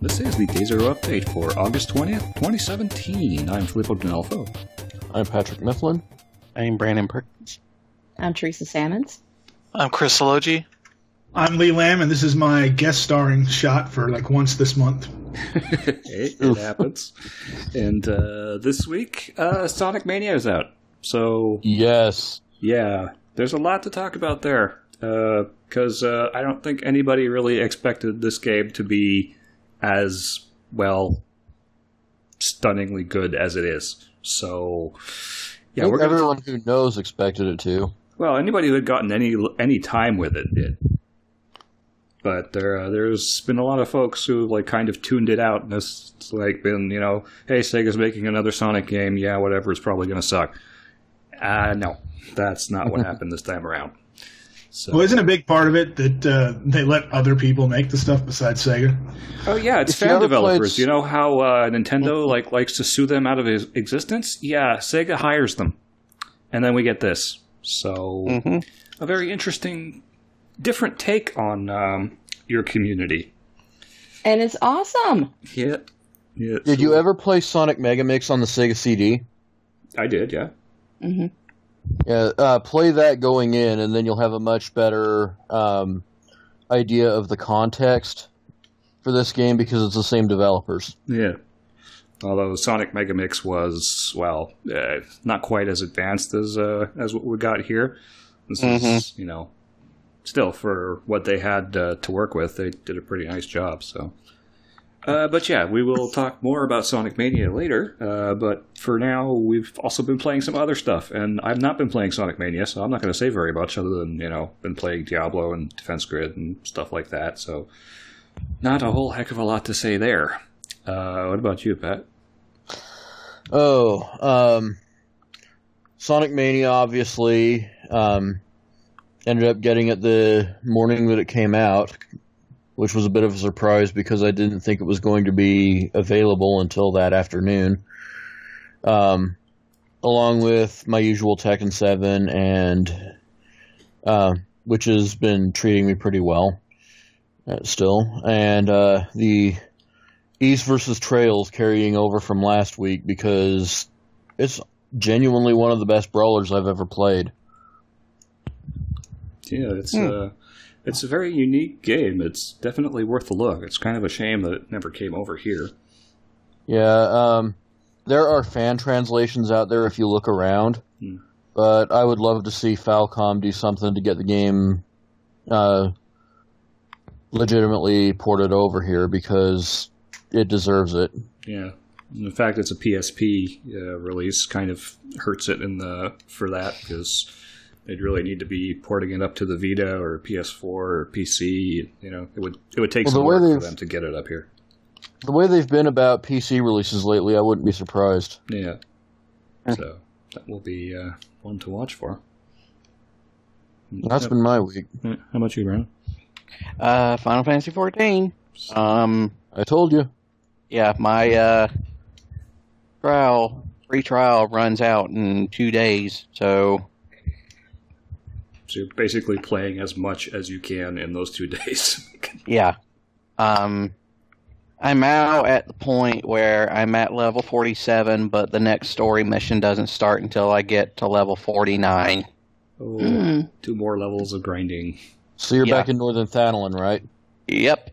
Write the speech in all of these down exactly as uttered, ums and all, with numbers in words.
This is the Day Zero update for August twentieth, twenty seventeen. I'm Filippo D'Onofrio. I'm Patrick Mifflin. I'm Brandon Perkins. I'm Teresa Sammons. I'm Chris Salogi. I'm Lee Lamb, and this is my guest starring shot for like once this month. it, it happens. And uh, this week, uh, Sonic Mania is out. So, yes. Yeah, there's a lot to talk about there. Because uh, uh, I don't think anybody really expected this game to be as, well, stunningly good as it is. So, yeah, I think we're gonna everyone who knows expected it to. Well, anybody who had gotten any any time with it did. But there, uh, there's been a lot of folks who like kind of tuned it out, and it's like been, you know, hey, Sega's making another Sonic game. Yeah, whatever, it's probably going to suck. Uh, no, that's not what happened this time around. So, well, isn't a big part of it that uh, they let other people make the stuff besides Sega? Oh yeah, it's If you fan ever developers. played- You know how uh, Nintendo like likes to sue them out of his existence? Yeah, Sega hires them, and then we get this. So, Mm-hmm. a very interesting, different take on um, your community. And it's awesome. Yeah, yeah. Did so- you ever play Sonic Mega Mix on the Sega C D? I did, yeah. Mm-hmm. Yeah, uh, play that going in, and then you'll have a much better um, idea of the context for this game because it's the same developers. Yeah. Although Sonic Mega Mix was, well, uh, not quite as advanced as uh, as what we got here. This Mhm. is, you know, still for what they had uh, to work with, they did a pretty nice job. So, uh, but yeah, we will talk more about Sonic Mania later. Uh, but for now, we've also been playing some other stuff, and I've not been playing Sonic Mania, so I'm not going to say very much other than, you know, been playing Diablo and Defense Grid and stuff like that. So, not a whole heck of a lot to say there. Uh, what about you, Pat? Oh, um, Sonic Mania obviously um, ended up getting it the morning that it came out, which was a bit of a surprise because I didn't think it was going to be available until that afternoon. Um, along with my usual Tekken seven, and uh, which has been treating me pretty well uh, still, and uh, the East versus Trails carrying over from last week because it's genuinely one of the best brawlers I've ever played. Yeah, it's Hmm. uh, it's a very unique game. It's definitely worth a look. It's kind of a shame that it never came over here. Yeah, um, there are fan translations out there if you look around, Hmm. but I would love to see Falcom do something to get the game uh, legitimately ported over here because it deserves it. Yeah, and the fact it's a P S P uh, release kind of hurts it in the for that because they'd really need to be porting it up to the Vita or P S four or P C. You know, it would it would take Well, some the way work for they've- them to get it up here. The way they've been about P C releases lately, I wouldn't be surprised. Yeah, so that will be uh, one to watch for. That's been my week. How about you, Brandon? Uh, Final Fantasy fourteen. Um, I told you. yeah, my uh, trial, free trial runs out in two days, so So you're basically playing as much as you can in those two days. yeah. Um, I'm now at the point where I'm at level forty-seven, but the next story mission doesn't start until I get to level forty-nine. Oh, Mm. two more levels of grinding. So you're Yeah. back in Northern Thanalan, right? Yep.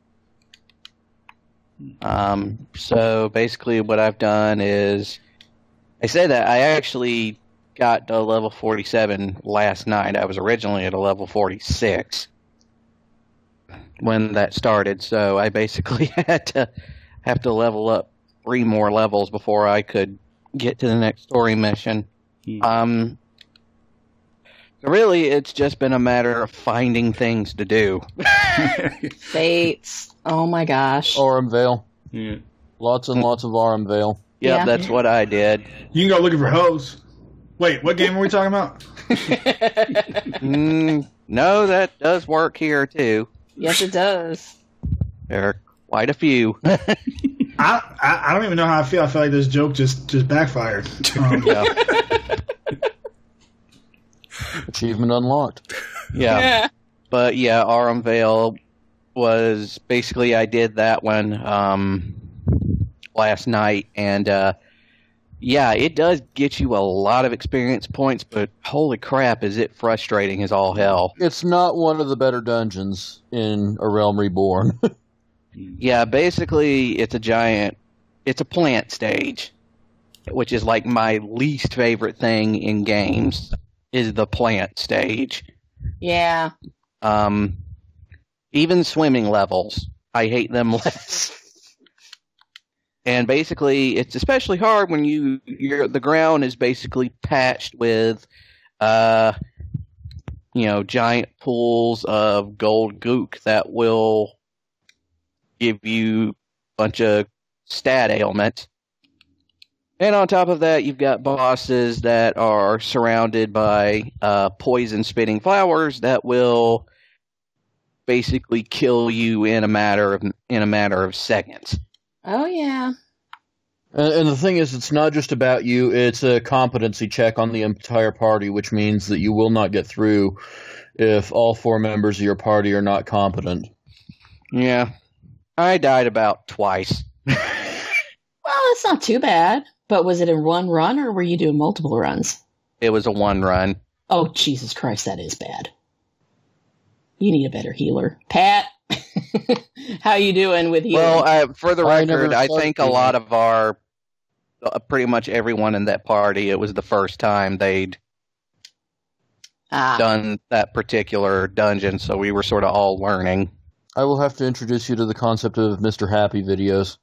Um, so basically what I've done is, I say that I actually got to level forty-seven last night. I was originally at a level forty-six when that started, so I basically had to have to level up three more levels before I could get to the next story mission. Hmm. Um, so really, it's just been a matter of finding things to do. Fates. Oh my gosh. Aurum Vale. Yeah. Lots and lots of Aurum Vale. Yep, Yeah. that's what I did. You can go looking for hoes. Wait, what game are we talking about? Mm, no, that does work here too. Yes, it does. There are quite a few. I, I I don't even know how I feel. I feel like this joke just just backfired. Um, yeah. Achievement unlocked. yeah. But yeah, Aurum Vale was basically I did that one um, last night, and uh, yeah, it does get you a lot of experience points, but holy crap, is it frustrating as all hell. It's not one of the better dungeons in A Realm Reborn. Yeah, basically it's a giant, it's a plant stage, which is like my least favorite thing in games, is the plant stage. Yeah. Um, even swimming levels, I hate them less. And basically, it's especially hard when you you're, the ground is basically patched with, uh, you know, giant pools of gold gook that will give you a bunch of stat ailments. And on top of that, you've got bosses that are surrounded by uh, poison-spitting flowers that will basically kill you in a matter of in a matter of seconds. Oh, yeah. And, and the thing is, it's not just about you, it's a competency check on the entire party, which means that you will not get through if all four members of your party are not competent. Yeah. I died about twice. Well, it's not too bad. But was it in one run, or were you doing multiple runs? It was a one run. Oh, Jesus Christ, that is bad. You need a better healer. Pat, how you doing with healing? Well, uh, for the I record, never I started think a lot of our, uh, pretty much everyone in that party, it was the first time they'd ah. done that particular dungeon, so we were sort of all learning. I will have to introduce you to the concept of Mister Happy videos.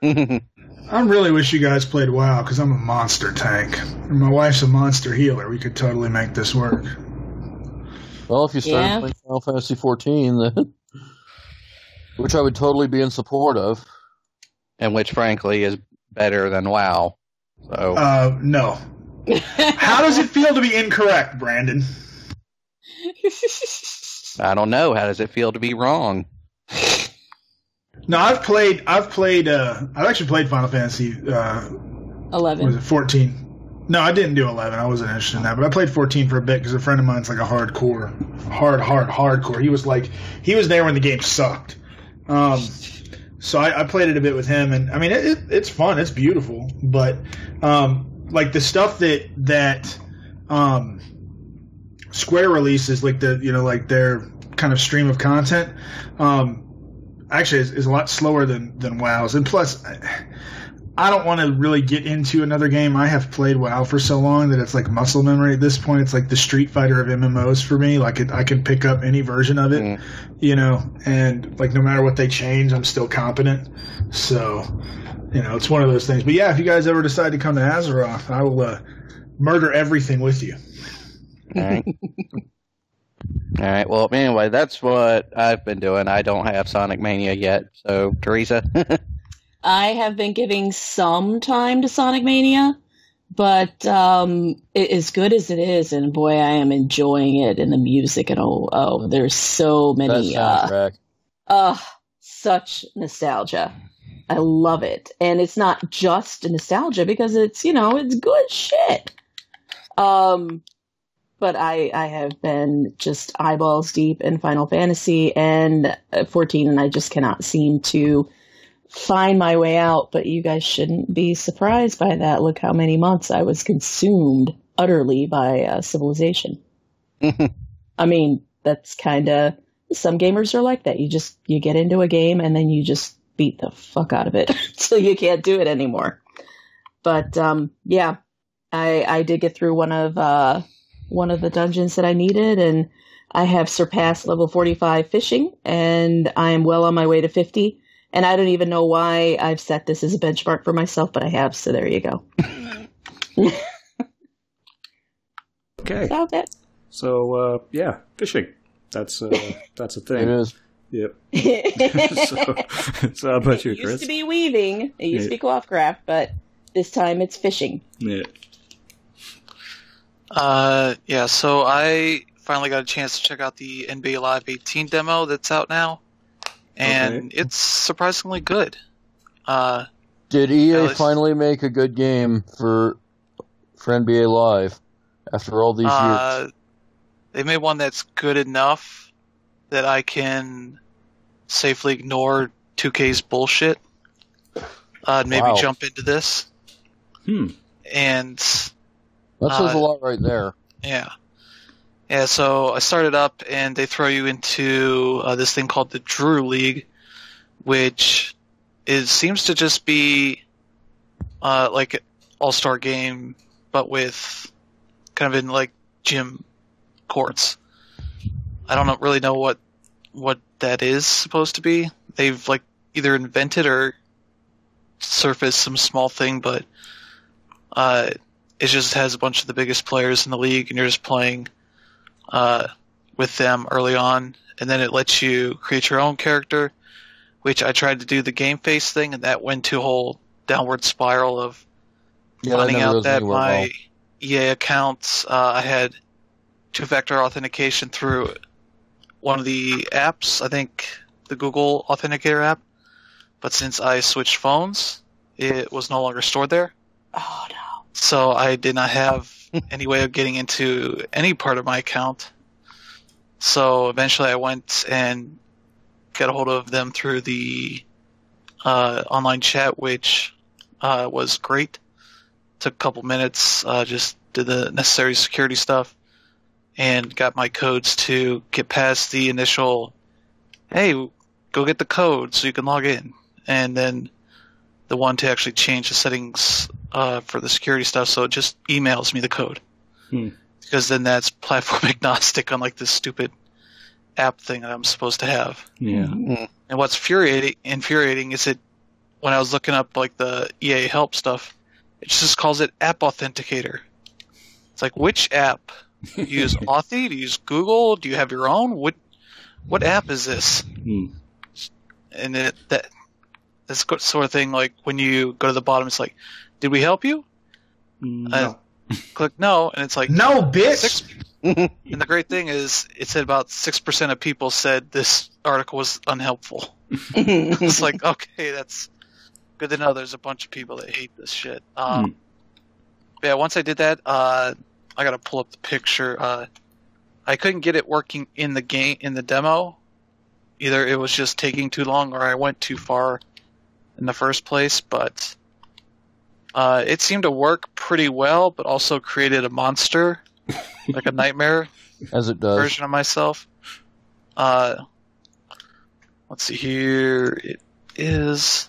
I really wish you guys played WoW, because I'm a monster tank. And my wife's a monster healer. We could totally make this work. Well, if you started Yeah. playing Final Fantasy fourteen, then, which I would totally be in support of. And which, frankly, is better than WoW. So Uh, no. How does it feel to be incorrect, Brandon? I don't know. How does it feel to be wrong? No, I've played. I've played. Uh, I've actually played Final Fantasy. Uh, eleven. was it fourteen? No, I didn't do eleven. I wasn't interested in that. But I played fourteen for a bit because a friend of mine's like a hardcore, hard, hard, hardcore. He was like, he was there when the game sucked. Um, so I, I played it a bit with him, and I mean, it, it, it's fun. It's beautiful, but um, like the stuff that that um, Square releases, like the you know like their kind of stream of content. Um, Actually, is, is a lot slower than, than WoW's. And plus, I don't want to really get into another game. I have played WoW for so long that it's like muscle memory at this point. It's like the Street Fighter of M M Os for me. Like it, I can pick up any version of it, Mm. you know, and like no matter what they change, I'm still competent. So, you know, it's one of those things. But yeah, if you guys ever decide to come to Azeroth, I will uh, murder everything with you. All right. All right. Well, anyway, that's what I've been doing. I don't have Sonic Mania yet. So, Teresa? I have been giving some time to Sonic Mania, but um, it, as good as it is, and boy, I am enjoying it, and the music and oh, oh there's so That many, uh, soundtrack. uh, such nostalgia. I love it, and it's not just nostalgia because it's you know it's good shit. Um. But I, I have been just eyeballs deep in Final Fantasy and fourteen, and I just cannot seem to find my way out. But you guys shouldn't be surprised by that. Look how many months I was consumed utterly by uh, Civilization. I mean, that's kind of some gamers are like that. You just you get into a game and then you just beat the fuck out of it until you can't do it anymore. But um, yeah, I I did get through one of. Uh, one of the dungeons that I needed, and I have surpassed level forty-five fishing, and I am well on my way to fifty, and I don't even know why I've set this as a benchmark for myself, but I have, so there you go. Okay. So that. So, uh, yeah, fishing. That's uh, that's a It thing. is. Yep. It so, so how about you, used Chris? to be weaving, it used to be clothcraft, but this time it's fishing. Yeah. Uh, yeah, so I finally got a chance to check out the N B A Live eighteen demo that's out now, and Okay. it's surprisingly good. Uh, Did E A Alice- finally make a good game for for N B A Live after all these uh, years? they made one that's good enough that I can safely ignore two K's bullshit, uh, and maybe Wow. jump into this. Hmm. And That says Uh, a lot right there. yeah, yeah. So I started up, and they throw you into uh, this thing called the Drew League, which is seems to just be uh, like an all-star game, but with kind of in like gym courts. I don't know, really know what what that is supposed to be. They've like either invented or surfaced some small thing, but uh, it just has a bunch of the biggest players in the league, and you're just playing uh, with them early on, and then it lets you create your own character, which I tried to do the game face thing, and that went to a whole downward spiral of Yeah, that finding never out goes that anywhere my well. E A accounts, uh, I had two-factor authentication through one of the apps, I think the Google Authenticator app, but since I switched phones, it was no longer stored there. Oh no. So I did not have any way of getting into any part of my account. So eventually I went and got a hold of them through the uh, online chat, which uh, was great. Took a couple minutes, uh, just did the necessary security stuff, and got my codes to get past the initial, hey, go get the code so you can log in. And then the one to actually change the settings uh, for the security stuff, so it just emails me the code. Hmm. Because then that's platform agnostic, unlike this stupid app thing that I'm supposed to have. Yeah. Mm. And what's infuriating, infuriating is it, when I was looking up like the E A help stuff, it just calls it App Authenticator. It's like, which app? Do you use Authy? Do you use Google? Do you have your own? What what app is this? Hmm. And it, that this sort of thing, like when you go to the bottom, it's like, did we help you? No. Uh, click no, and it's like No, bitch. six. And the great thing is, it said about six percent of people said this article was unhelpful. It's like, okay, that's good to know. There's a bunch of people that hate this shit. Um, Hmm. but yeah, once I did that, uh, I gotta pull up the picture. Uh, I couldn't get it working in the game in the demo. Either it was just taking too long, or I went too far in the first place. But uh, it seemed to work pretty well, but also created a monster, like a nightmare As it does. version of myself. Uh, let's see here. It is,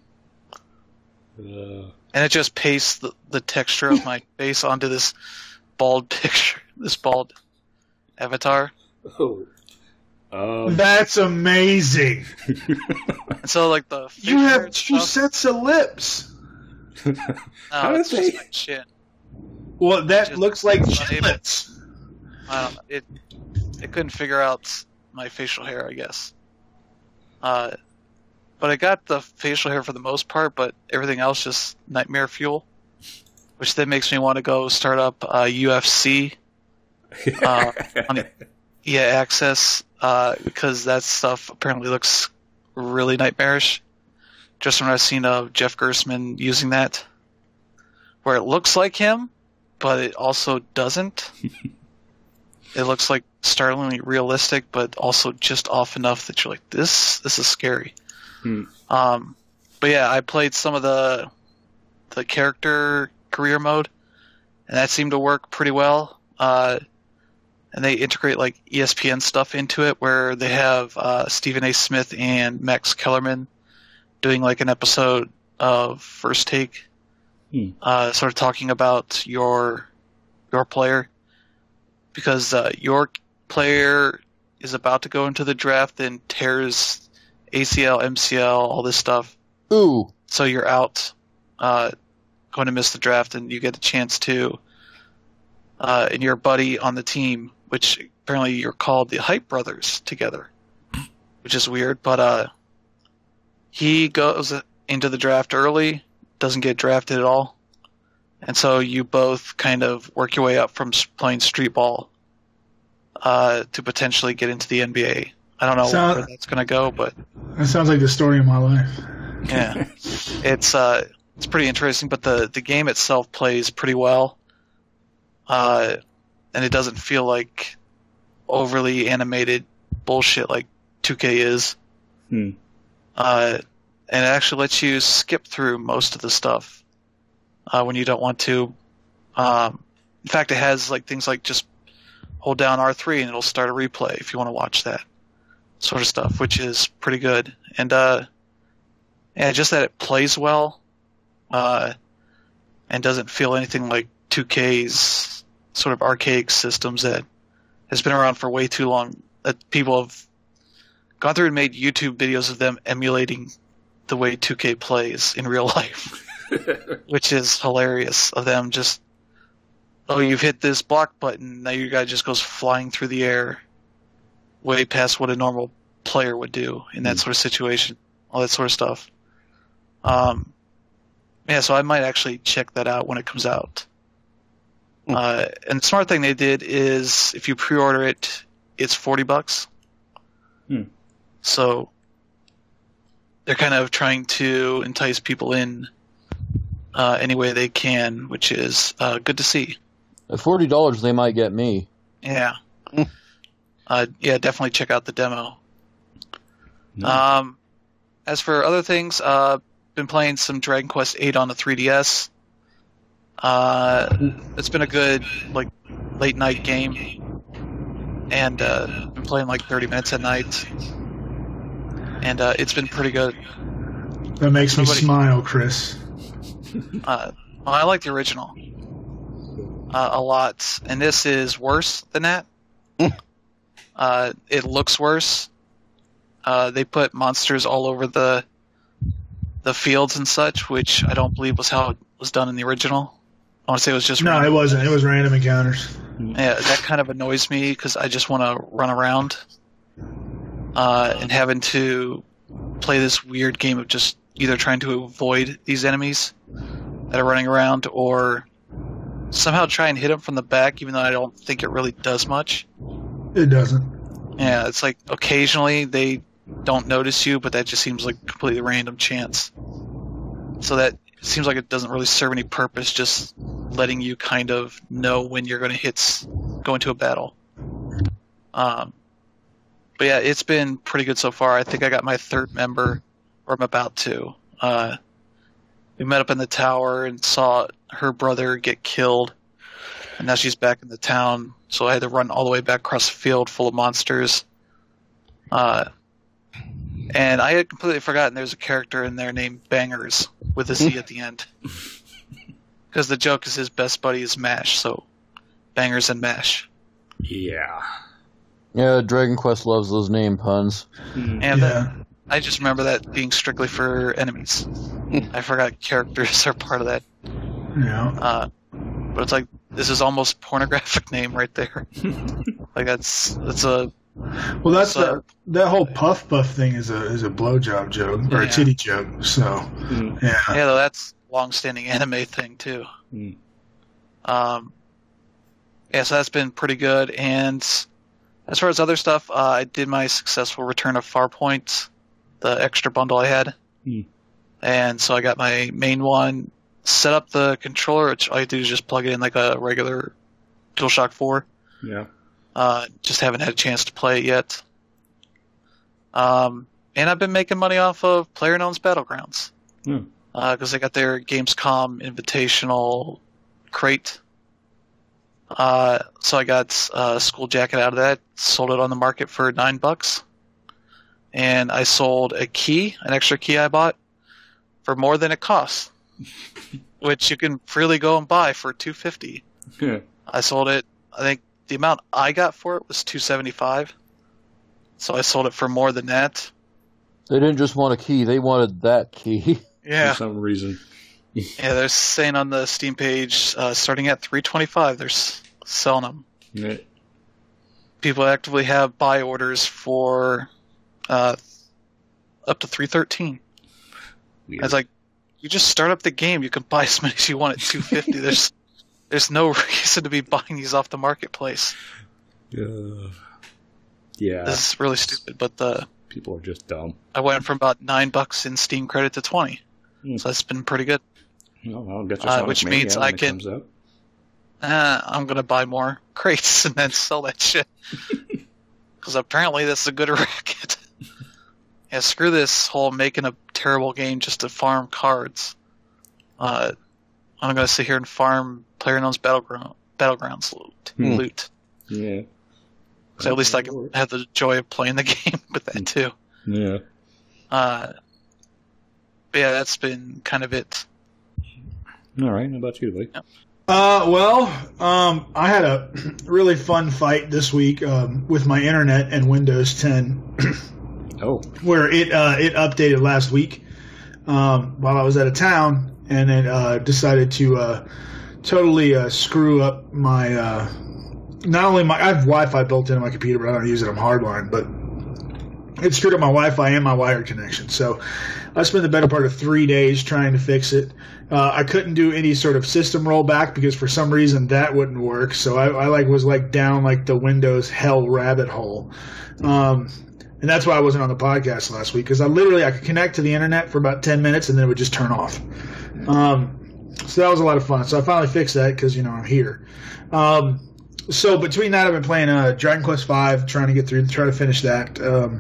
Uh, and it just pastes the, the texture of my face onto this bald picture, this bald avatar. oh. Um, That's amazing. And so, like the You facial hair have and two stuff, sets of lips. no, How did it's just they- my chin. Well, that Just looks like unable- chitlets. I don't know. It it couldn't figure out my facial hair, I guess. Uh, but I got the facial hair for the most part, but everything else just nightmare fuel, which then makes me want to go start up uh, U F C uh, on E A Access uh, because that stuff apparently looks really nightmarish. Just when I've seen of Jeff Gersman using that, where it looks like him, but it also doesn't. It looks like startlingly realistic, but also just off enough that you're like, this this is scary. Hmm. Um, but yeah, I played some of the the character career mode, and that seemed to work pretty well. Uh, and they integrate like E S P N stuff into it, where they have uh, Stephen A. Smith and Max Kellerman doing like an episode of First Take, Hmm. uh, sort of talking about your your player, because uh, your player is about to go into the draft and tears A C L, M C L, all this stuff. Ooh. So you're out, uh, going to miss the draft, and you get a chance to, uh, and your buddy on the team, which apparently you're called the Hype Brothers together, which is weird, but uh, he goes into the draft early, doesn't get drafted at all, and so you both kind of work your way up from s- playing street ball uh, to potentially get into the N B A. I don't know So- where that's going to go, but That sounds like the story of my life. yeah, it's uh, it's pretty interesting. But the the game itself plays pretty well, uh, and it doesn't feel like overly animated bullshit like two K is. Hmm. Uh, and it actually lets you skip through most of the stuff uh, when you don't want to. Um, in fact, it has like things like just hold down R three and it'll start a replay if you want to watch that sort of stuff, which is pretty good. And uh, yeah, just that it plays well uh, and doesn't feel anything like two K's sort of archaic systems that has been around for way too long. That people have gone through and made YouTube videos of them emulating the way two K plays in real life, which is hilarious. Of them just, oh, you've hit this block button, now your guy just goes flying through the air, way past what a normal player would do in that mm. sort of situation, all that sort of stuff. Um, yeah, so I might actually check that out when it comes out. Mm. Uh, and the smart thing they did is, if you pre-order it, it's forty bucks. Hmm. So they're kind of trying to entice people in uh, any way they can, which is uh, good to see. At forty dollars, they might get me. Yeah. uh, yeah, definitely check out the demo. Nice. Um, as for other things, uh, been playing some Dragon Quest eight on the three D S. Uh, it's been a good like late night game, and uh, been playing like thirty minutes at night, and uh, it's been pretty good. That makes Nobody, me smile, Chris. Uh, well, I like the original uh, a lot, and this is worse than that. uh, it looks worse. Uh, they put monsters all over the the fields and such, which I don't believe was how it was done in the original. I want to say it was just no, random. it wasn't. It was random encounters. Yeah, that kind of annoys me because I just want to run around uh, and having to play this weird game of just either trying to avoid these enemies that are running around or somehow try and hit them from the back, even though I don't think it really does much. It doesn't. Yeah, it's like occasionally they don't notice you, but that just seems like a completely random chance. So that it seems like it doesn't really serve any purpose, just letting you kind of know when you're going to hit, go into a battle. Um, but yeah, it's been pretty good so far. I think I got my third member, or I'm about to. Uh, we met up in the tower and saw her brother get killed, and now she's back in the town, so I had to run all the way back across the field full of monsters. Uh, and I had completely forgotten there's a character in there named Bangers, with a Z at the end. Because the joke is his best buddy is Mash, so Bangers and Mash. Yeah. Yeah, Dragon Quest loves those name puns. And Yeah. then I just remember that being strictly for enemies. I forgot characters are part of that. Yeah. Uh, but it's like, this is almost pornographic name right there. Like that's that's a Well, that's so, the, that whole puff puff thing is a is a blowjob joke or Yeah. a titty joke. So Mm. yeah. yeah, though that's a long-standing anime thing too. Mm. Um, yeah, so that's been pretty good. And as far as other stuff, uh, I did my successful return of Farpoint, the extra bundle I had. Mm. And so I got my main one, set up the controller, which all you do is just plug it in like a regular DualShock four. Yeah. Uh, just haven't had a chance to play it yet. Um, and I've been making money off of PlayerUnknown's Battlegrounds. Hmm. Because they got their Gamescom Invitational crate. Uh, so I got a school jacket out of that, sold it on the market for nine bucks. And I sold a key, an extra key I bought, for more than it costs. Which you can freely go and buy for two fifty. Yeah. I sold it, I think the amount I got for it was two seventy-five. So I sold it for more than that. They didn't just want a key, they wanted that key. Yeah. For some reason. Yeah, they're saying on the Steam page, uh, starting at three twenty-five, they're s- selling them. Yeah. People actively have buy orders for uh, up to three thirteen. Weird. I was like, you just start up the game, you can buy as many as you want at two fifty. There's there's no reason to be buying these off the marketplace. Uh, yeah. This is really stupid, but the People are just dumb. I went from about nine bucks in Steam credit to twenty, Hmm. so that's been pretty good. Well, I'll get your Uh, Sonic which Mania means when I it can- comes out. Uh, I'm gonna buy more crates and then sell that shit because apparently that's a good racket. yeah, screw this whole making a terrible game just to farm cards. Uh, I'm going to sit here and farm PlayerUnknown's Battleground, Battlegrounds loot. Hmm. loot. Yeah. So at least I can have the joy of playing the game with that too. Yeah. Uh, but yeah, that's been kind of it. All right. How about you, Lee? Yep. Uh, well, um, I had a really fun fight this week um, with my internet and Windows ten, Oh. where it uh, it updated last week um, while I was out of town, and it uh, decided to uh, totally uh, screw up my. Uh, not only my I have Wi-Fi built into my computer, but I don't use it on hardline, but it screwed up my Wi-Fi and my wired connection. So I spent the better part of three days trying to fix it. Uh, I couldn't do any sort of system rollback because for some reason that wouldn't work. So I, I like was like down like the Windows hell rabbit hole. Um, and that's why I wasn't on the podcast last week, because I literally I could connect to the internet for about ten minutes and then it would just turn off. Um, so that was a lot of fun. So I finally fixed that because, you know, I'm here. Um, so between that, I've been playing uh, Dragon Quest five, trying to get through, try to finish that.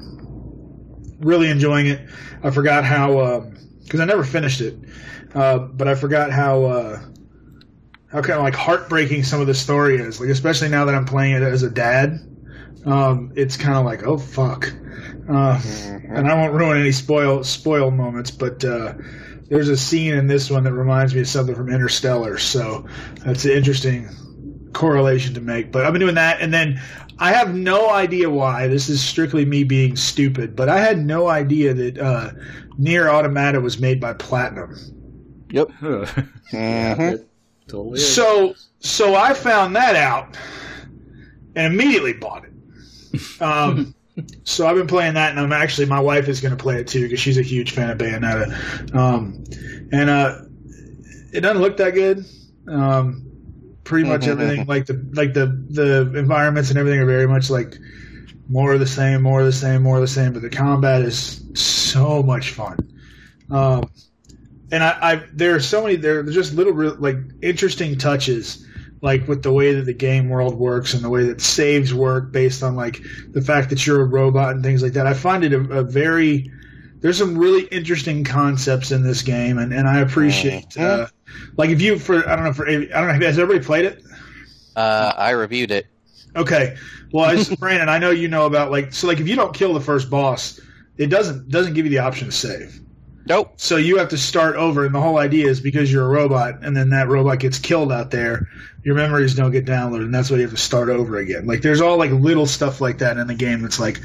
Um, really enjoying it. I forgot how, because um, I never finished it, uh, but I forgot how uh, how kind of like heartbreaking some of the story is. Like, especially now that I'm playing it as a dad, um, it's kind of like, oh fuck. Uh, and I won't ruin any spoil spoil moments, but uh, there's a scene in this one that reminds me of something from Interstellar. So that's an interesting correlation to make. But I've been doing that, and then I have no idea why. This is strictly me being stupid, but I had no idea that uh, Nier Automata was made by Platinum. Yep. Yeah, it totally is. So, so I found that out and immediately bought it. Um, so I've been playing that, and I'm actually my wife is going to play it too because she's a huge fan of Bayonetta. Um, and uh, it doesn't look that good. Um, pretty much everything, like the like the the environments and everything are very much like more of the same, more of the same, more of the same. But the combat is so much fun. Um, and I, I there are so many there are just little real, like interesting touches, like with the way that the game world works and the way that saves work based on like the fact that you're a robot and things like that. I find it a, a very there's some really interesting concepts in this game, and, and I appreciate uh, like if you for I don't know for I don't know has everybody played it? Uh, I reviewed it. Okay, well, as Brandon, I know you know about like so like if you don't kill the first boss, it doesn't doesn't give you the option to save. Nope. So you have to start over, and the whole idea is because you're a robot, and then that robot gets killed out there, your memories don't get downloaded, and that's why you have to start over again. Like there's all like little stuff like that in the game that's like,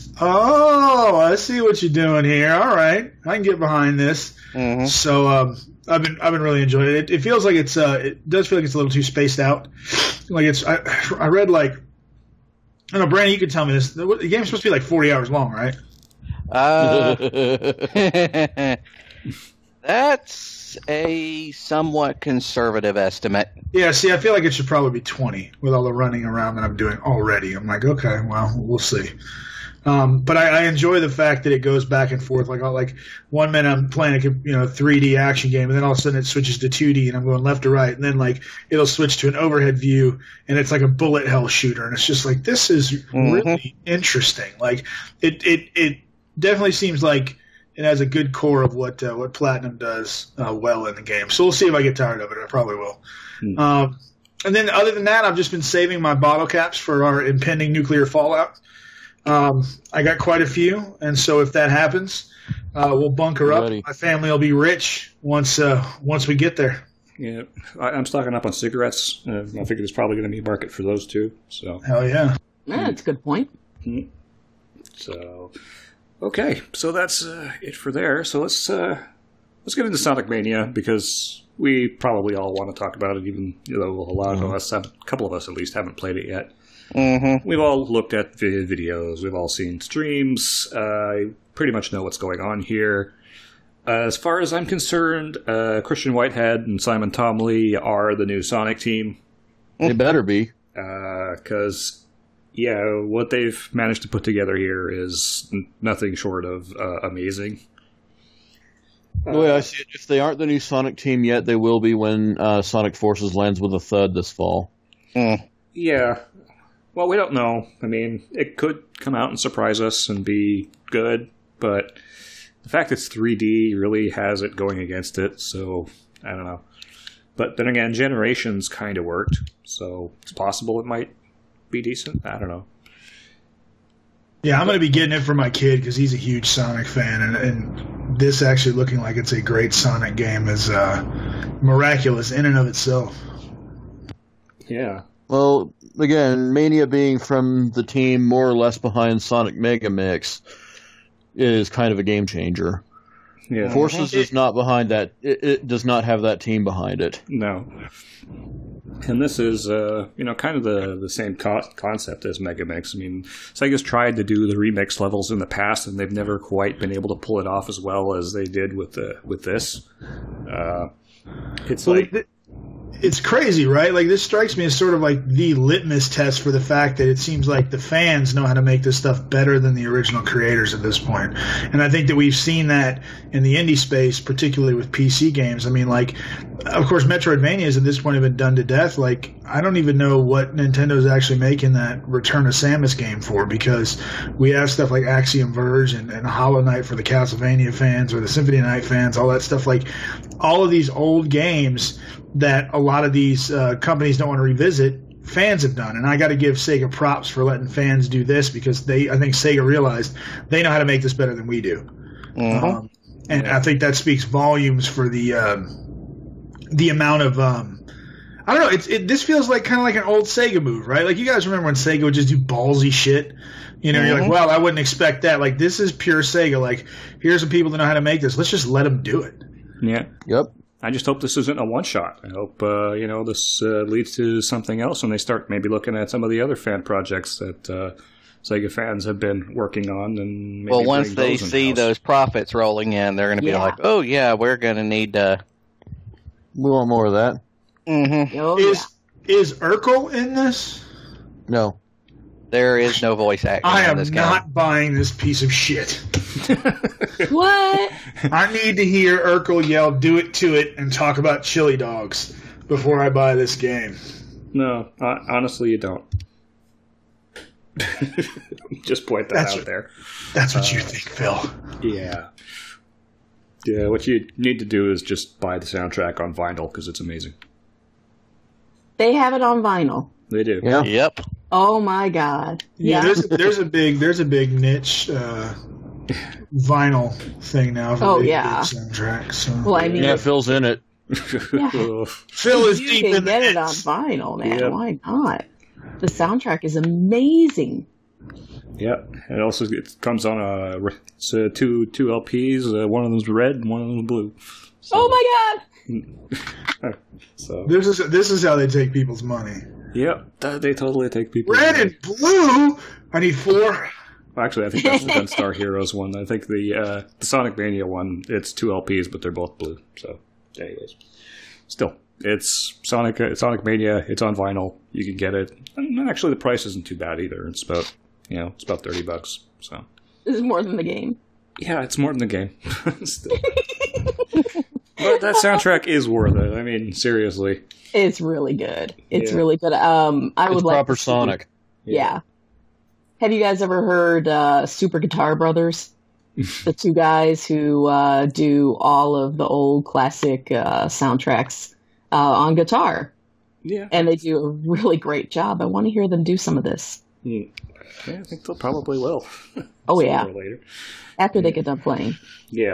oh, I see what you're doing here. All right, I can get behind this. Mm-hmm. So um, I've been I've been really enjoying it. It, it feels like it's uh, it does feel like it's a little too spaced out. Like it's I I read like I don't know, Brandon, you can tell me this. The, the game's supposed to be like forty hours long, right? Uh, that's a somewhat conservative estimate. Yeah, see, I feel like it should probably be twenty with all the running around that I'm doing already. I'm like, okay, well, we'll see. Um, but I, I enjoy the fact that it goes back and forth. Like, I'll, like one minute I'm playing a you know three D action game, and then all of a sudden it switches to two D, and I'm going left to right, and then like it'll switch to an overhead view, and it's like a bullet hell shooter, and it's just like this is Mm-hmm. really interesting. Like it, it, it definitely seems like it has a good core of what uh, what Platinum does uh, well in the game. So we'll see if I get tired of it. I probably will. Hmm. Um, and then other than that, I've just been saving my bottle caps for our impending nuclear fallout. Um, I got quite a few, and so if that happens, uh, we'll bunker up. Ready. My family will be rich once uh, once we get there. Yeah, I, I'm stocking up on cigarettes. Uh, I figure there's probably going to be a market for those too. So, Hell yeah! Yeah, that's a good point. so okay, so that's uh, it for there. So let's uh, let's get into Sonic Mania because we probably all want to talk about it, even though a lot of us, have, a couple of us at least, haven't played it yet. Mm-hmm. We've all looked at vi- videos. We've all seen streams. Uh, I pretty much know what's going on here. Uh, as far as I'm concerned, uh, Christian Whitehead and Simon Tomley are the new Sonic team. It better be. Because, uh, yeah, what they've managed to put together here is n- nothing short of uh, amazing. The way I see it, if they aren't the new Sonic team yet, they will be when uh, Sonic Forces lands with a thud this fall. Mm. Yeah. Well, we don't know. I mean, it could come out and surprise us and be good, but the fact it's three D really has it going against it, so I don't know. But then again, Generations kind of worked, so it's possible it might be decent. I don't know. Yeah, I'm going to be getting it for my kid because he's a huge Sonic fan, and, and this actually looking like it's a great Sonic game is uh, miraculous in and of itself. Yeah. Well, again, Mania being from the team more or less behind Sonic Mega Mix is kind of a game changer. Yeah. Forces is not behind that. It, it does not have that team behind it. No. And this is, uh, you know, kind of the, the same co- concept as Mega Mix. I mean, Sega's tried to do the remix levels in the past, and they've never quite been able to pull it off as well as they did with the with this. Uh, it's Well, like... th- It's crazy, right? Like, this strikes me as sort of like the litmus test for the fact that it seems like the fans know how to make this stuff better than the original creators at this point. And I think that we've seen that in the indie space, particularly with P C games. I mean, like, of course, Metroidvanias at this point have been done to death. Like, I don't even know what Nintendo's actually making that Return of Samus game for, because we have stuff like Axiom Verge and, and Hollow Knight for the Castlevania fans or the Symphony of Night fans, all that stuff. Like, all of these old games that a lot of these uh, companies don't want to revisit, fans have done. And I got to give Sega props for letting fans do this, because they, I think Sega realized they know how to make this better than we do. Mm-hmm. Um, and I think that speaks volumes for the um, the amount of um, I don't know. It's it, this feels like kind of like an old Sega move, right? Like, you guys remember when Sega would just do ballsy shit. You know, Mm-hmm. you're like, well, I wouldn't expect that. Like, this is pure Sega. Like, here's some people that know how to make this. Let's just let them do it. Yeah. Yep. I just hope this isn't a one-shot. I hope, uh, you know, this uh, leads to something else, and they start maybe looking at some of the other fan projects that uh, Sega fans have been working on. And maybe Well, once bring they those see in-house. those profits rolling in, they're going to be Yeah. like, "Oh yeah, we're going to need to." We want more of that. Mm-hmm. Oh, Is is Urkel in this? No. There is no voice acting I in am this game. not buying this piece of shit. yeah. What? I need to hear Urkel yell, "Do it to it," and talk about chili dogs before I buy this game. No, uh, honestly, you don't. Just point that That's out what- there. That's what you think, Phil. Yeah. Yeah, what you need to do is just buy the soundtrack on vinyl, because it's amazing. They have it on vinyl. They do. Yeah. Yep. Oh my god. Yeah, Yeah. there's a, there's a big there's a big niche uh, vinyl thing now for Oh, video yeah. game soundtracks. So. Well, I mean, Yeah, Phil's in it. Ugh. Phil is you deep can in the get it on mix. vinyl, man. Yep. Why not? The soundtrack is amazing. Yep. It also it comes on a it's, uh, two two L Ps. Uh, one of them's red, and one of them's blue. So, Oh my god. so This is this is how they take people's money. yep, th- they totally take people. Red and blue. I need four. Actually, I think that's the Gunstar Heroes one. I think the uh, the Sonic Mania one, it's two L Ps, but they're both blue. So, anyways, still, it's Sonic uh, Sonic Mania. It's on vinyl. You can get it. And actually, the price isn't too bad either. It's about you know, it's about thirty bucks. So, This is more than the game. yeah, it's more than the game. Still. But that soundtrack is worth it. I mean, seriously. It's really good. It's Yeah. really good. Um, I It's would like proper to see- Sonic. Yeah. Have you guys ever heard uh, Super Guitar Brothers? The two guys who uh, do all of the old classic uh, soundtracks uh, on guitar, Yeah. and they do a really great job. I want to hear them do some of this. Hmm. Yeah, I think they'll probably will. Oh Sooner yeah, or later. after they get done playing. Yeah.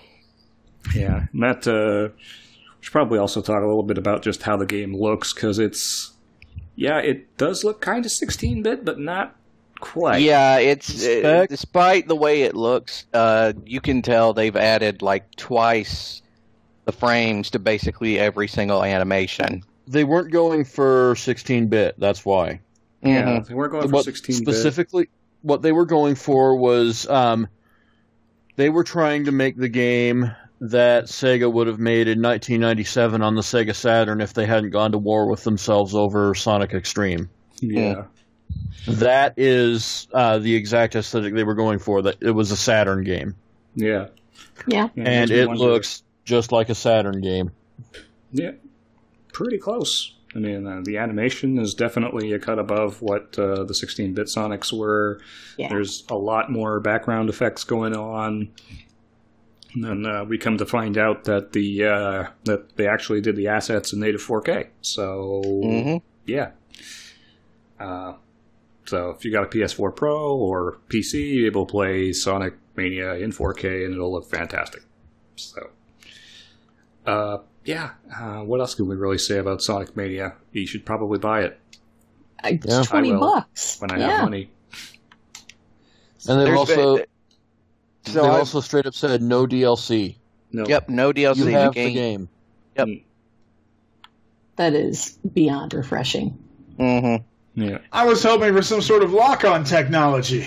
Yeah. And that, uh, we should probably also talk a little bit about just how the game looks, because it's, yeah, it does look kind of sixteen-bit, but not quite. Yeah, it's Spec- uh, despite the way it looks, uh, you can tell they've added like twice the frames to basically every single animation. They weren't going for sixteen-bit, that's why. Yeah, Mhm. they weren't going for What sixteen-bit. specifically, what they were going for was um, they were trying to make the game that Sega would have made in nineteen ninety-seven on the Sega Saturn if they hadn't gone to war with themselves over Sonic Extreme. Yeah. That is uh, the exact aesthetic they were going for. That it was a Saturn game, Yeah. Yeah, Yeah, and those are the it ones that- looks just like a Saturn game. Yeah. Pretty close. I mean, uh, the animation is definitely a cut above what uh, the sixteen-bit Sonics were. Yeah. There's a lot more background effects going on. And then uh, we come to find out that the uh, that they actually did the assets in native four K. So, Mhm. yeah. Uh, so if you got a P S four Pro or P C, you're able to play Sonic Mania in four K, and it'll look fantastic. So, uh, yeah. Uh, what else can we really say about Sonic Mania? You should probably buy it It's Yeah. twenty I will, bucks. when I yeah. have money. And they've There's also been- so they I've- also straight up said no D L C. No. Yep, no D L C. You The have game- the game. Yep. That is beyond refreshing. Mhm. Yeah. I was hoping for some sort of lock-on technology.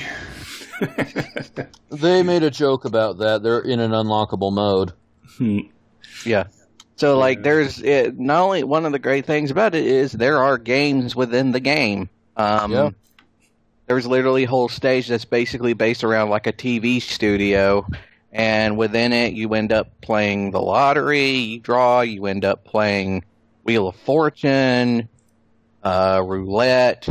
They made a joke about that. They're in an unlockable mode. Hmm. Yeah. So, like, Yeah. there's it, not only one of the great things about it is there are games within the game. Um, Yeah. There's literally a whole stage that's basically based around like a T V studio, and within it, you end up playing the lottery, you draw, you end up playing Wheel of Fortune, uh, roulette.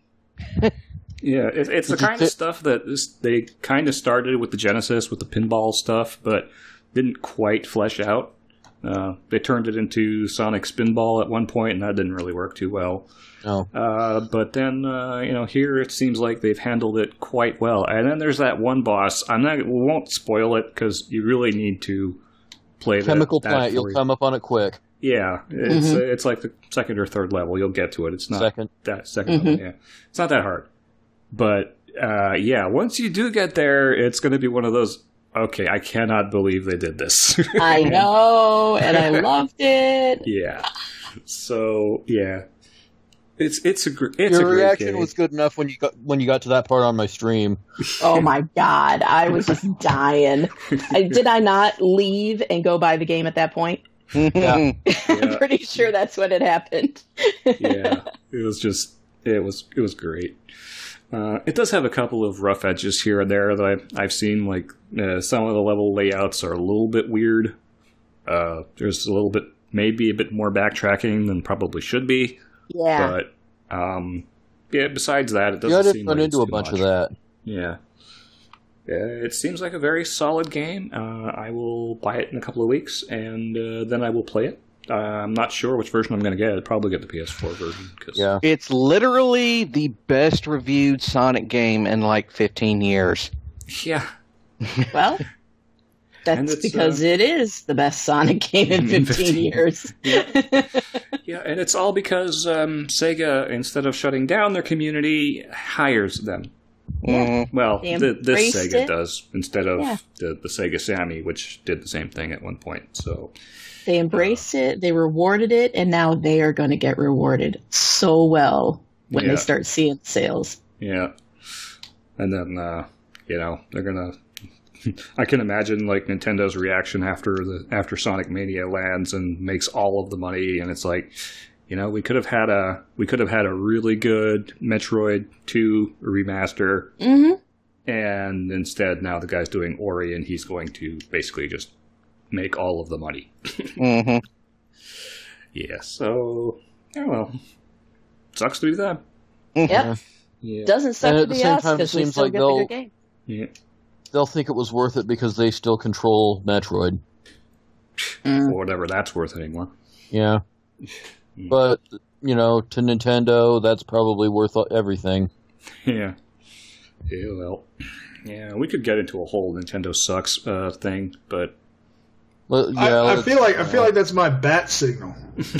Yeah, it, it's the Did you kind of fit- stuff that is, they kind of started with the Genesis, with the pinball stuff, but didn't quite flesh out. Uh, they turned it into Sonic Spinball at one point, and that didn't really work too well. No. Uh, but then, uh, you know, here it seems like they've handled it quite well. And then there's that one boss. I'm not, we won't spoil it because you really need to play that. Chemical that plant. for You'll you. come up on it quick. Yeah, it's it's like the second or third level. You'll get to it. It's not Second. that 2nd level. Yeah, it's not that hard. But uh, yeah, once you do get there, it's going to be one of those. Okay, I cannot believe they did this. I know, and I loved it. Yeah. So yeah, it's it's a gr- it's Your a great reaction game. was good enough when you got when you got to that part on my stream. Oh my god, I was just dying. I, did I not leave and go buy the game at that point? Yeah. I'm Yeah. pretty sure that's what had happened. Yeah, it was just it was it was great. Uh, it does have a couple of rough edges here and there that I've, I've seen. Like uh, some of the level layouts are a little bit weird. Uh, there's a little bit, maybe a bit more backtracking than probably should be. Yeah. But um, yeah, besides that, it doesn't Yeah, I did seem run like into it's a too bunch much. of that. Yeah. Yeah, it seems like a very solid game. Uh, I will buy it in a couple of weeks, and uh, then I will play it. Uh, I'm not sure which version I'm going to get. I'll probably get the P S four version. Cause, Yeah. It's literally the best reviewed Sonic game in like fifteen years. Yeah. Well, And that's it's, because uh, it is the best Sonic game in in fifteen, fifteen. years. Yeah, and it's all because um, Sega, instead of shutting down their community, hires them. Mhm. Well, They th- this embraced Sega it. does, instead of Yeah. the, the Sega Sammy, which did the same thing at one point. So, They embraced it, they rewarded it, and now they are going to get rewarded so well when Yeah. they start seeing sales. yeah. And then, uh, you know, they're going to... I can imagine, like, Nintendo's reaction after the after Sonic Mania lands and makes all of the money, and it's like... You know, we could have had a we could have had a really good Metroid two remaster, Mm-hmm. and instead now the guy's doing Ori, and he's going to basically just make all of the money. Mhm. Yeah, so oh well, sucks to be them. Yep. Yeah, Doesn't suck And to at the be same us time, it because we seems still like get the they'll- good game. yeah, They'll think it was worth it because they still control Metroid. Mm. or whatever that's worth anymore. Yeah. But, you know, to Nintendo, that's probably worth everything. Yeah, yeah, well, yeah, we could get into a whole Nintendo sucks uh, thing, but Well, yeah, I, I let's- feel like I feel like that's my bat signal.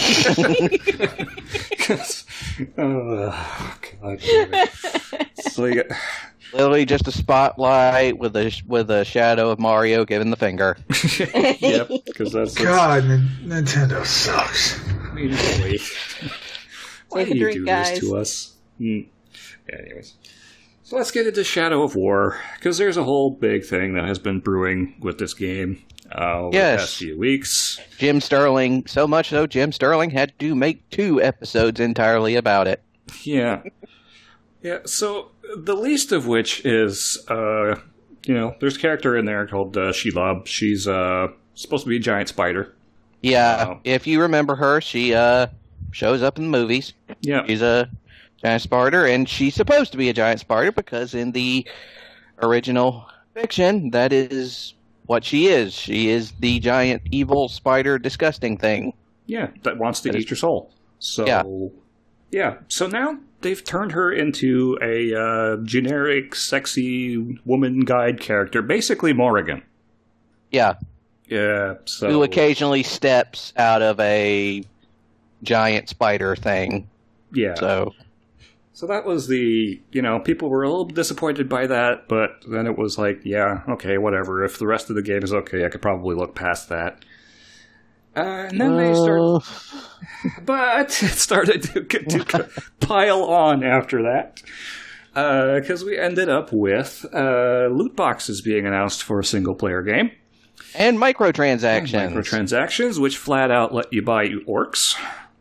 oh god, damn it. So you got- Literally just a spotlight with a with a shadow of Mario giving the finger. yep, because that's, that's God, Nin- Nintendo sucks. Really? Why Take a do you drink, do guys. this to us? Hmm. Anyways, so let's get into Shadow of War, because there's a whole big thing that has been brewing with this game uh, over Yes. the past few weeks. Jim Sterling, so much so Jim Sterling had to make two episodes entirely about it. Yeah. Yeah, so the least of which is, uh, you know, there's a character in there called uh, Shelob. She's uh, supposed to be a giant spider. Yeah, Wow. if you remember her, she uh shows up in the movies. Yeah. She's a giant spider, and she's supposed to be a giant spider because in the original fiction, that is what she is. She is the giant, evil spider, disgusting thing. Yeah, that wants to That eat is- your soul. So, Yeah. yeah. So now they've turned her into a uh, generic, sexy woman guide character, basically Morrigan. Yeah, Yeah. So who occasionally steps out of a giant spider thing. yeah. So, So that was the, you know, people were a little disappointed by that, but then it was like, yeah, okay, whatever. If the rest of the game is okay, I could probably look past that. Uh, and then they started, Uh, but it started to, to pile on after that. Because we ended up with uh, loot boxes being announced for a single-player game. and microtransactions. Microtransactions, which flat out let you buy orcs.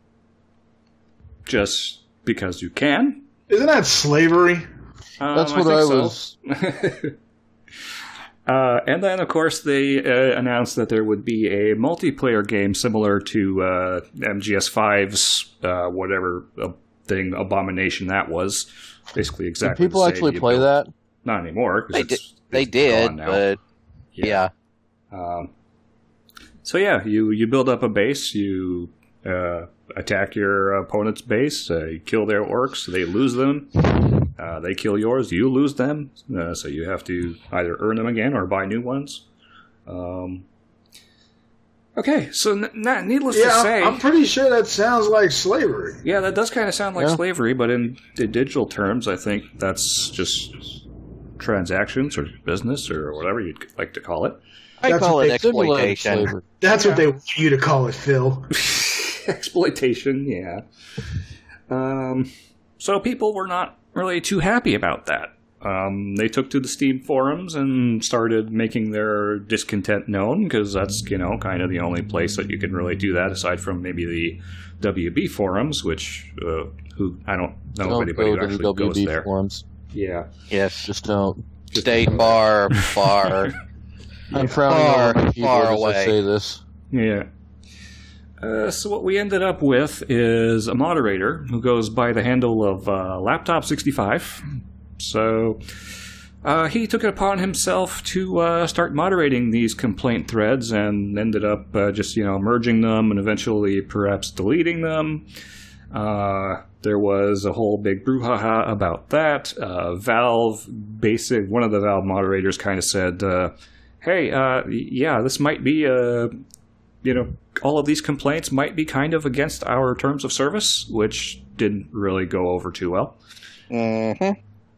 Just because you can. Isn't that slavery? Um, That's what think I, so. was. Uh, and then, of course, they uh, announced that there would be a multiplayer game similar to uh, M G S five's uh, whatever uh, thing, Abomination that was. Basically Did exactly people the same. actually You play build- that? Not anymore. 'cause They it's, did, they it's did, gone now. but yeah. Um, so yeah, you, you build up a base, you uh, attack your opponent's base, uh, you kill their orcs, they lose them, uh, they kill yours, you lose them, uh, so you have to either earn them again or buy new ones. Um, okay, so n- not needless to Yeah, say, I'm pretty sure that sounds like slavery. yeah, that does kind of sound like Yeah. slavery, but in the digital terms, I think that's just transactions or business or whatever you'd like to call it. I That's call what it they Simulated exploitation. slavery. That's what they want you to call it, Phil. Exploitation, yeah. Um, so people were not really too happy about that. Um, they took to the Steam forums and started making their discontent known, because that's, you know, kind of the only place that you can really do that, aside from maybe the W B forums, which, uh, who, I don't know Don't if anybody go who to the actually W goes B there. forums. Yeah. Yes. Just don't. Just Stay don't- far, far. I'm frowning Far, over my keyboard far as I away. say this. Yeah. Uh, so what we ended up with is a moderator who goes by the handle of uh, Laptop sixty-five. So uh, he took it upon himself to uh, start moderating these complaint threads, and ended up uh, just, you know, merging them and eventually perhaps deleting them. Uh, there was a whole big brouhaha about that. Uh, Valve, basic one of the Valve moderators, kind of said, uh, "Hey, uh, yeah, this might be a." You know, all of these complaints might be kind of against our terms of service, which didn't really go over too well. hmm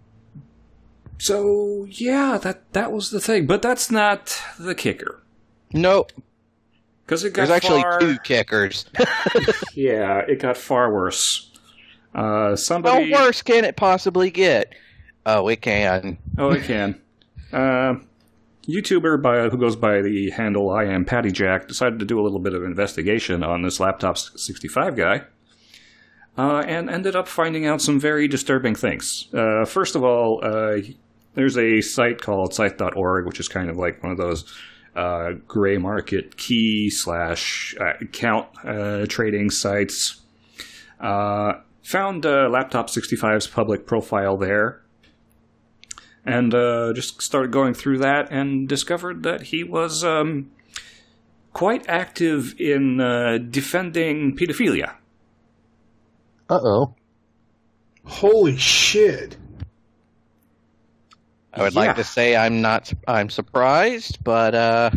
So, yeah, that that was the thing. But that's not the kicker. Nope. Because it got There's actually far... two kickers. Yeah, it got far worse. Uh, How somebody... worse can it possibly get? Oh, it can. Oh, it can. Uh, YouTuber by, who goes by the handle I am Patty Jack decided to do a little bit of investigation on this Laptop sixty-five guy, uh, and ended up finding out some very disturbing things. Uh, first of all, uh, there's a site called scythe dot org, which is kind of like one of those uh, gray market key slash account uh, trading sites. Uh, found uh, Laptop sixty-five's public profile there. And uh, just started going through that and discovered that he was um, quite active in uh, defending pedophilia. Uh-oh. Holy shit. I would Yeah. like to say I'm not. I'm surprised, but uh,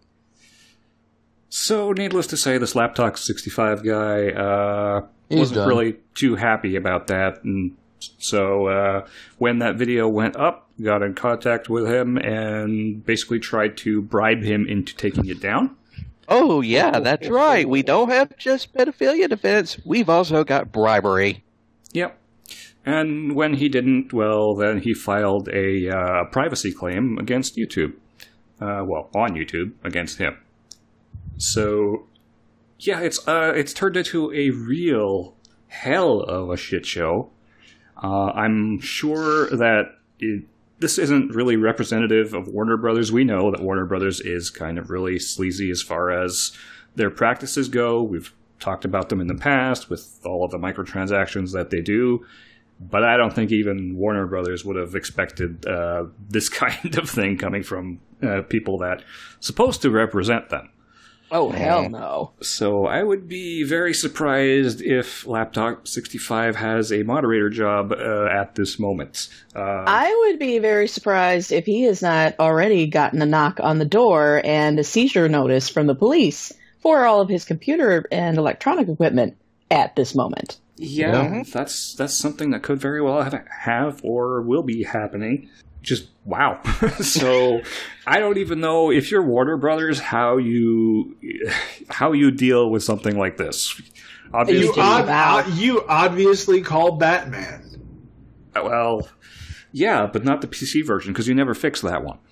So, needless to say, this Laptop sixty-five guy uh, He's wasn't done. really too happy about that. And so, uh, when that video went up, got in contact with him and basically tried to bribe him into taking it down. oh yeah, that's right. We don't have just pedophilia defense. We've also got bribery. Yep. And when he didn't, well, then he filed a uh, privacy claim against YouTube. Uh, well, on YouTube against him. So, yeah, it's uh, it's turned into a real hell of a shit show. Uh, I'm sure that it, this isn't really representative of Warner Brothers. We know that Warner Brothers is kind of really sleazy as far as their practices go. We've talked about them in the past with all of the microtransactions that they do. But I don't think even Warner Brothers would have expected uh, this kind of thing coming from uh, people that supposed to represent them. Oh, hell no. So I would be very surprised if Laptop sixty-five has a moderator job uh, at this moment. Uh, I would be very surprised if he has not already gotten a knock on the door and a seizure notice from the police for all of his computer and electronic equipment at this moment. yeah, Yeah. that's that's something that could very well have, have or will be happening. Just wow. So I don't even know if you're Warner Brothers how you how you deal with something like this. Obviously, You, do ob- wow. you obviously call Batman. well, yeah, but not the P C version because you never fixed that one.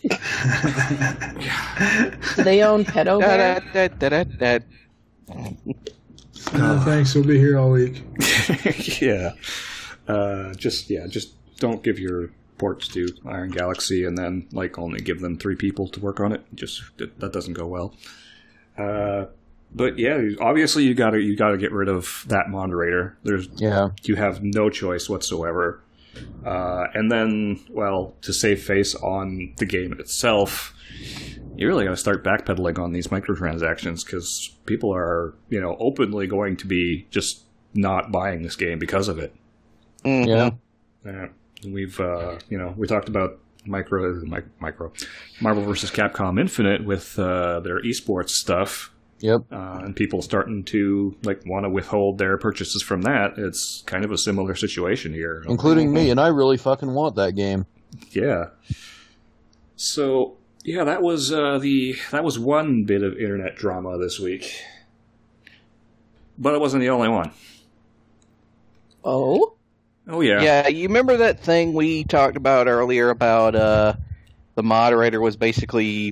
Do they own Pedo Da, Bear? da, da, da, da, da. No, thanks. We'll be here all week. Yeah, uh, just yeah, just don't give your ports to Iron Galaxy and then like only give them three people to work on it. Just that, that doesn't go well. Uh, but yeah, obviously you gotta you gotta get rid of that moderator. There's Yeah. you have no choice whatsoever. Uh, and then, well, to save face on the game itself, you really got to start backpedaling on these microtransactions because people are, you know, openly going to be just not buying this game because of it. Mhm. Yeah. Yeah, we've, uh, you know, we talked about micro, mi- micro, Marvel versus. Capcom Infinite with uh, their esports stuff. Yep. Uh, and people starting to like want to withhold their purchases from that. It's kind of a similar situation here, Including me, and I really fucking want that game. Yeah. So yeah, that was uh, the that was one bit of internet drama this week, but it wasn't the only one. Oh? Oh yeah, Yeah, you remember that thing we talked about earlier about uh, the moderator was basically.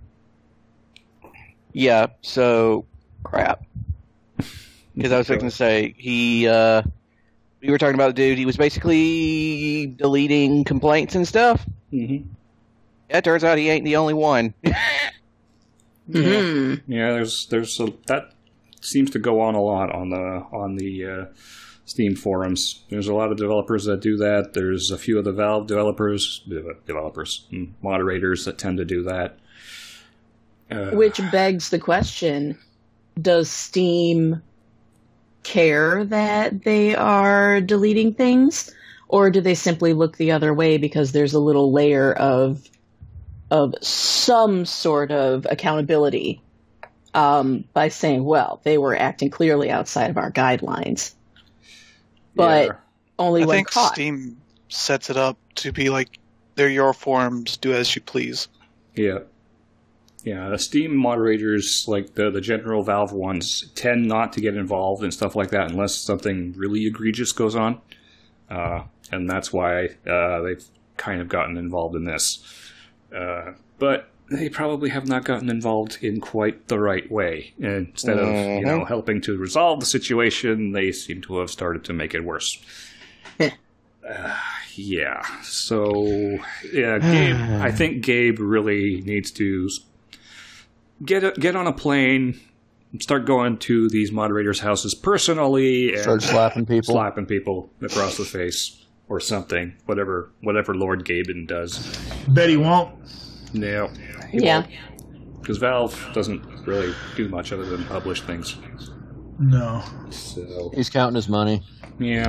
Yeah, so. Crap. Because I was going to say, he. Uh, we were talking about the dude, he was basically deleting complaints and stuff. Mm-hmm. Yeah, it turns out he ain't the only one. Hmm. Yeah, there's there's a, that seems to go on a lot on the on the uh, Steam forums. There's a lot of developers that do that. There's a few of the Valve developers, developers, mm, moderators that tend to do that. Uh, Which begs the question, does Steam care that they are deleting things? Or do they simply look the other way because there's a little layer of of some sort of accountability um, by saying, well, they were acting clearly outside of our guidelines. But yeah. only I when think caught. Steam sets it up to be like they're your forums, do as you please. Yeah. Yeah, the Steam moderators, like the, the general Valve ones, tend not to get involved in stuff like that unless something really egregious goes on. Uh, and that's why uh, they've kind of gotten involved in this. Uh, but they probably have not gotten involved in quite the right way. And instead of, you know, helping to resolve the situation, they seem to have started to make it worse. uh, yeah, so, yeah, Gabe, I think Gabe really needs to get a, get on a plane, start going to these moderators' houses personally, and Start slapping people. slapping people across the face or something. Whatever, whatever Lord Gaben does. Bet he won't. No, he Yeah. because Valve doesn't really do much other than publish things. No. So He's counting his money. yeah.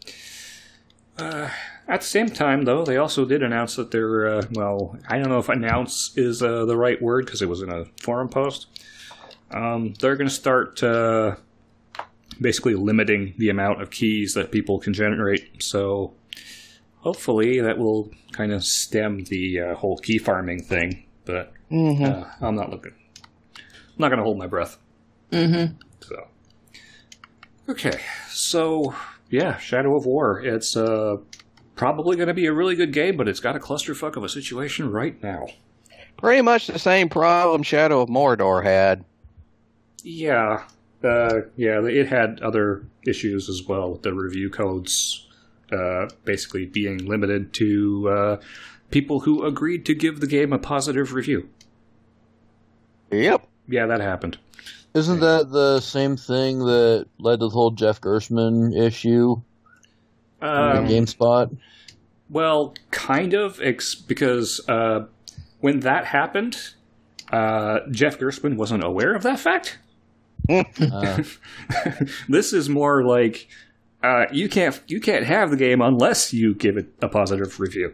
Uh, at the same time, though, they also did announce that they're, uh, well, I don't know if announce is uh, the right word because it was in a forum post. Um, they're going to start uh, basically limiting the amount of keys that people can generate. So hopefully that will kind of stem the uh, whole key farming thing. But Mm-hmm. uh, I'm not looking. I'm not going to hold my breath. Mm-hmm. So, okay, so yeah, Shadow of War. It's uh, probably going to be a really good game, but it's got a clusterfuck of a situation right now. Pretty much the same problem Shadow of Mordor had. Yeah, uh, yeah, it had other issues as well with the review codes, uh, basically being limited to uh, people who agreed to give the game a positive review. Yep. Yeah, that happened. Isn't that the same thing that led to the whole Jeff Gerstmann issue Um, in GameSpot? Well, kind of, ex- because uh, when that happened, uh, Jeff Gerstmann wasn't aware of that fact. Uh, This is more like uh, you can't you can't have the game unless you give it a positive review.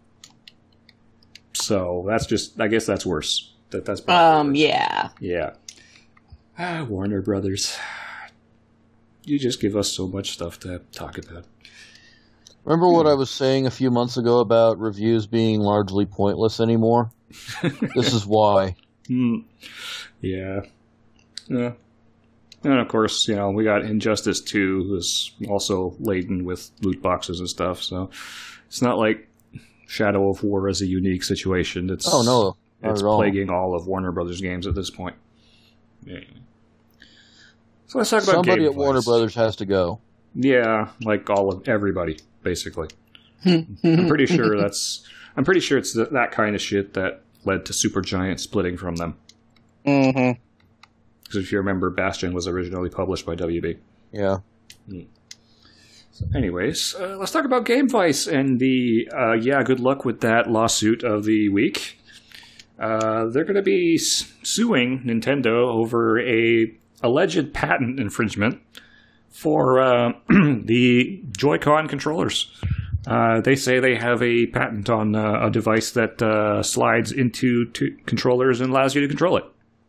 So that's just, I guess that's worse. That that's probably Um, worse. yeah. Yeah. Ah, Warner Brothers. You just give us so much stuff to talk about. remember what I was saying a few months ago about reviews being largely pointless anymore? This is why. Hmm. Yeah. Yeah. And of course, you know, we got Injustice two, who's also laden with loot boxes and stuff, so it's not like Shadow of War is a unique situation. It's Oh, no. Not It's at all. plaguing all of Warner Brothers games at this point. Yeah. So let's talk about Somebody Game at Warner Voice. Brothers has to go. Yeah, like all of everybody, basically. I'm pretty sure that's. I'm pretty sure it's th- that kind of shit that led to Supergiant splitting from them. Mm-hmm. Because if you remember, Bastion was originally published by W B. Yeah. So anyways, uh, let's talk about Game Vice and the uh, yeah, good luck with that lawsuit of the week. Uh, they're going to be s- suing Nintendo over a alleged patent infringement for uh, the Joy-Con controllers. Uh, they say they have a patent on uh, a device that uh, slides into two controllers and allows you to control it.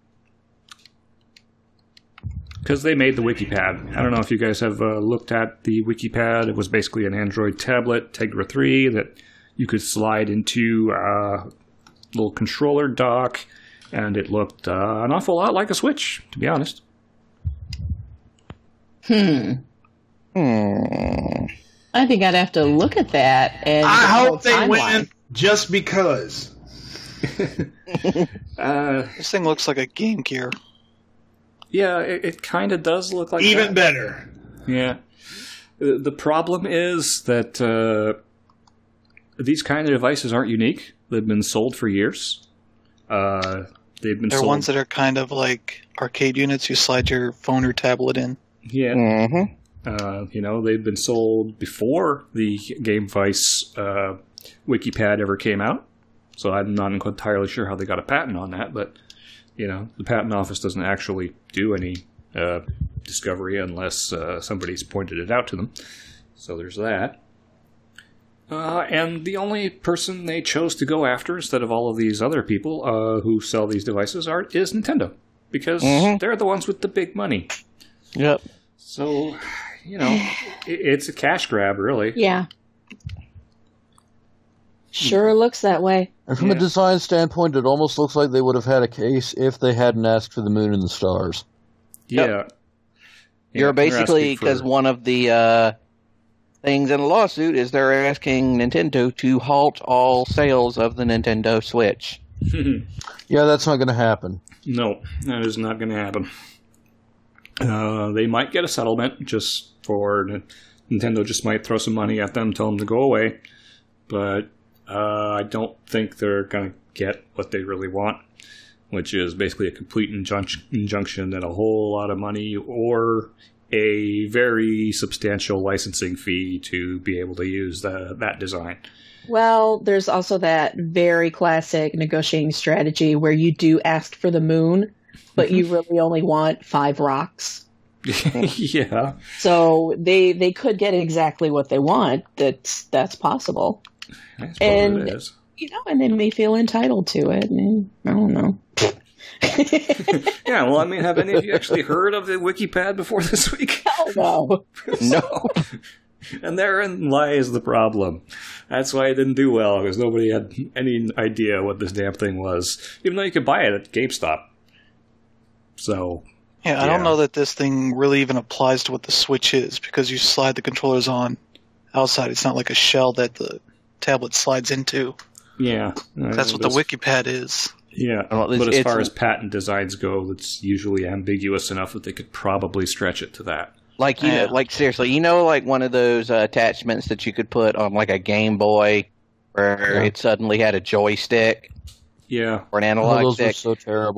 Because they made the WikiPad. I don't know if you guys have uh, looked at the WikiPad. It was basically an Android tablet, Tegra three, that you could slide into a little controller dock, and it looked uh, an awful lot like a Switch, to be honest. Hmm. Hmm. I think I'd have to look at that and I the whole hope they timeline. win just because. Uh, This thing looks like a Game Gear. yeah, it, it kind of does look like Even that. better. Yeah. The the problem is that uh, these kind of devices aren't unique. They've been sold for years. Uh, they've been They're sold. ones that are kind of like arcade units you slide your phone or tablet in. yeah. Mm-hmm. Uh, you know, they've been sold before the Game Vice uh, WikiPad ever came out. So I'm not entirely sure how they got a patent on that, but, you know, the patent office doesn't actually do any uh, discovery unless uh, somebody's pointed it out to them. So there's that. Uh, and the only person they chose to go after instead of all of these other people uh, who sell these devices are is Nintendo. Because Mhm. they're the ones with the big money. Yep. So, you know, it, it's a cash grab, really. Yeah. Sure looks that way. And from Yeah. a design standpoint, it almost looks like they would have had a case if they hadn't asked for the moon and the stars. Yeah. Yep. Yeah, You're they're basically, asking for- because one of the uh, things in the lawsuit is they're asking Nintendo to halt all sales of the Nintendo Switch. Yeah, that's not going to happen. No, that is not going to happen. Uh, they might get a settlement just for Nintendo. Just might throw some money at them, tell them to go away. But uh, I don't think they're going to get what they really want, which is basically a complete injunction, injunction and a whole lot of money, or a very substantial licensing fee to be able to use the, that design. Well, there's also that very classic negotiating strategy where you do ask for the moon, but you really only want five rocks. Yeah. So they they could get exactly what they want. That's that's possible. I suppose And- it is. You know, and they may feel entitled to it. And I don't know. Yeah, well, I mean, have any of you actually heard of the WikiPad before this week? Oh no. No. And therein lies the problem. That's why it didn't do well, because nobody had any idea what this damn thing was, even though you could buy it at GameStop. So, Yeah, I Yeah. don't know that this thing really even applies to what the Switch is, because you slide the controllers on outside. It's not like a shell that the tablet slides into. yeah. That's what the WikiPad is. Yeah, Well, it's- but as it's- far as patent designs go, it's usually ambiguous enough that they could probably stretch it to that. Like you Yeah. know, like seriously, you know, like one of those uh, attachments that you could put on like a Game Boy, where Yeah. it suddenly had a joystick Yeah. or an Oh, analog those were stick. so terrible.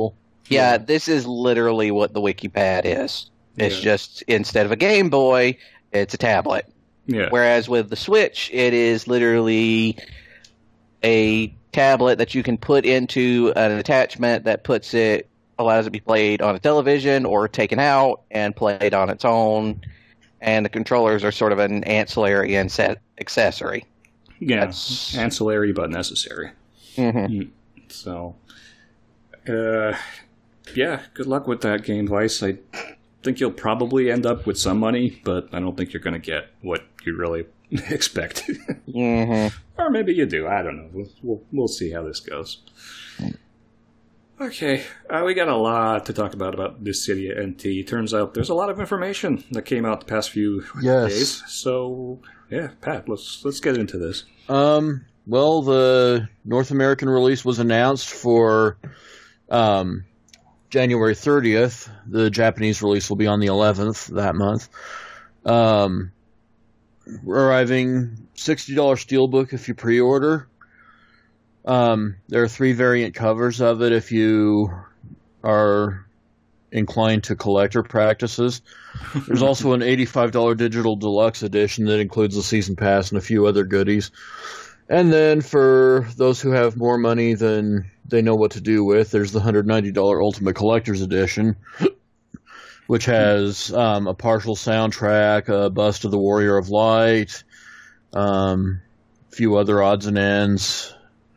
Yeah, Yeah. this is literally what the WikiPad is. It's Yeah. just, instead of a Game Boy, it's a tablet. Yeah. Whereas with the Switch, it is literally a tablet that you can put into an attachment that puts it, allows it to be played on a television or taken out and played on its own. And the controllers are sort of an ancillary and set accessory. Yeah. That's- Ancillary but necessary. Mm-hmm. So, uh, yeah, good luck with that game, Vice. I think you'll probably end up with some money, but I don't think you're going to get what you really expect. Mm-hmm. Or maybe you do. I don't know. We'll, we'll, we'll see how this goes. Okay, uh, we got a lot to talk about about this city N T. Turns out there's a lot of information that came out the past few Yes. days. So, yeah, Pat, let's let's get into this. Um, well, the North American release was announced for um, January thirtieth. The Japanese release will be on the eleventh that month. Um, we're arriving sixty dollars Steelbook if you pre-order. Um, there are three variant covers of it if you are inclined to collector practices. There's also an eighty-five dollars digital deluxe edition that includes the season pass and a few other goodies. And then for those who have more money than they know what to do with, there's the one hundred ninety dollars Ultimate Collector's Edition, which has um, a partial soundtrack, a bust of the Warrior of Light, um, a few other odds and ends,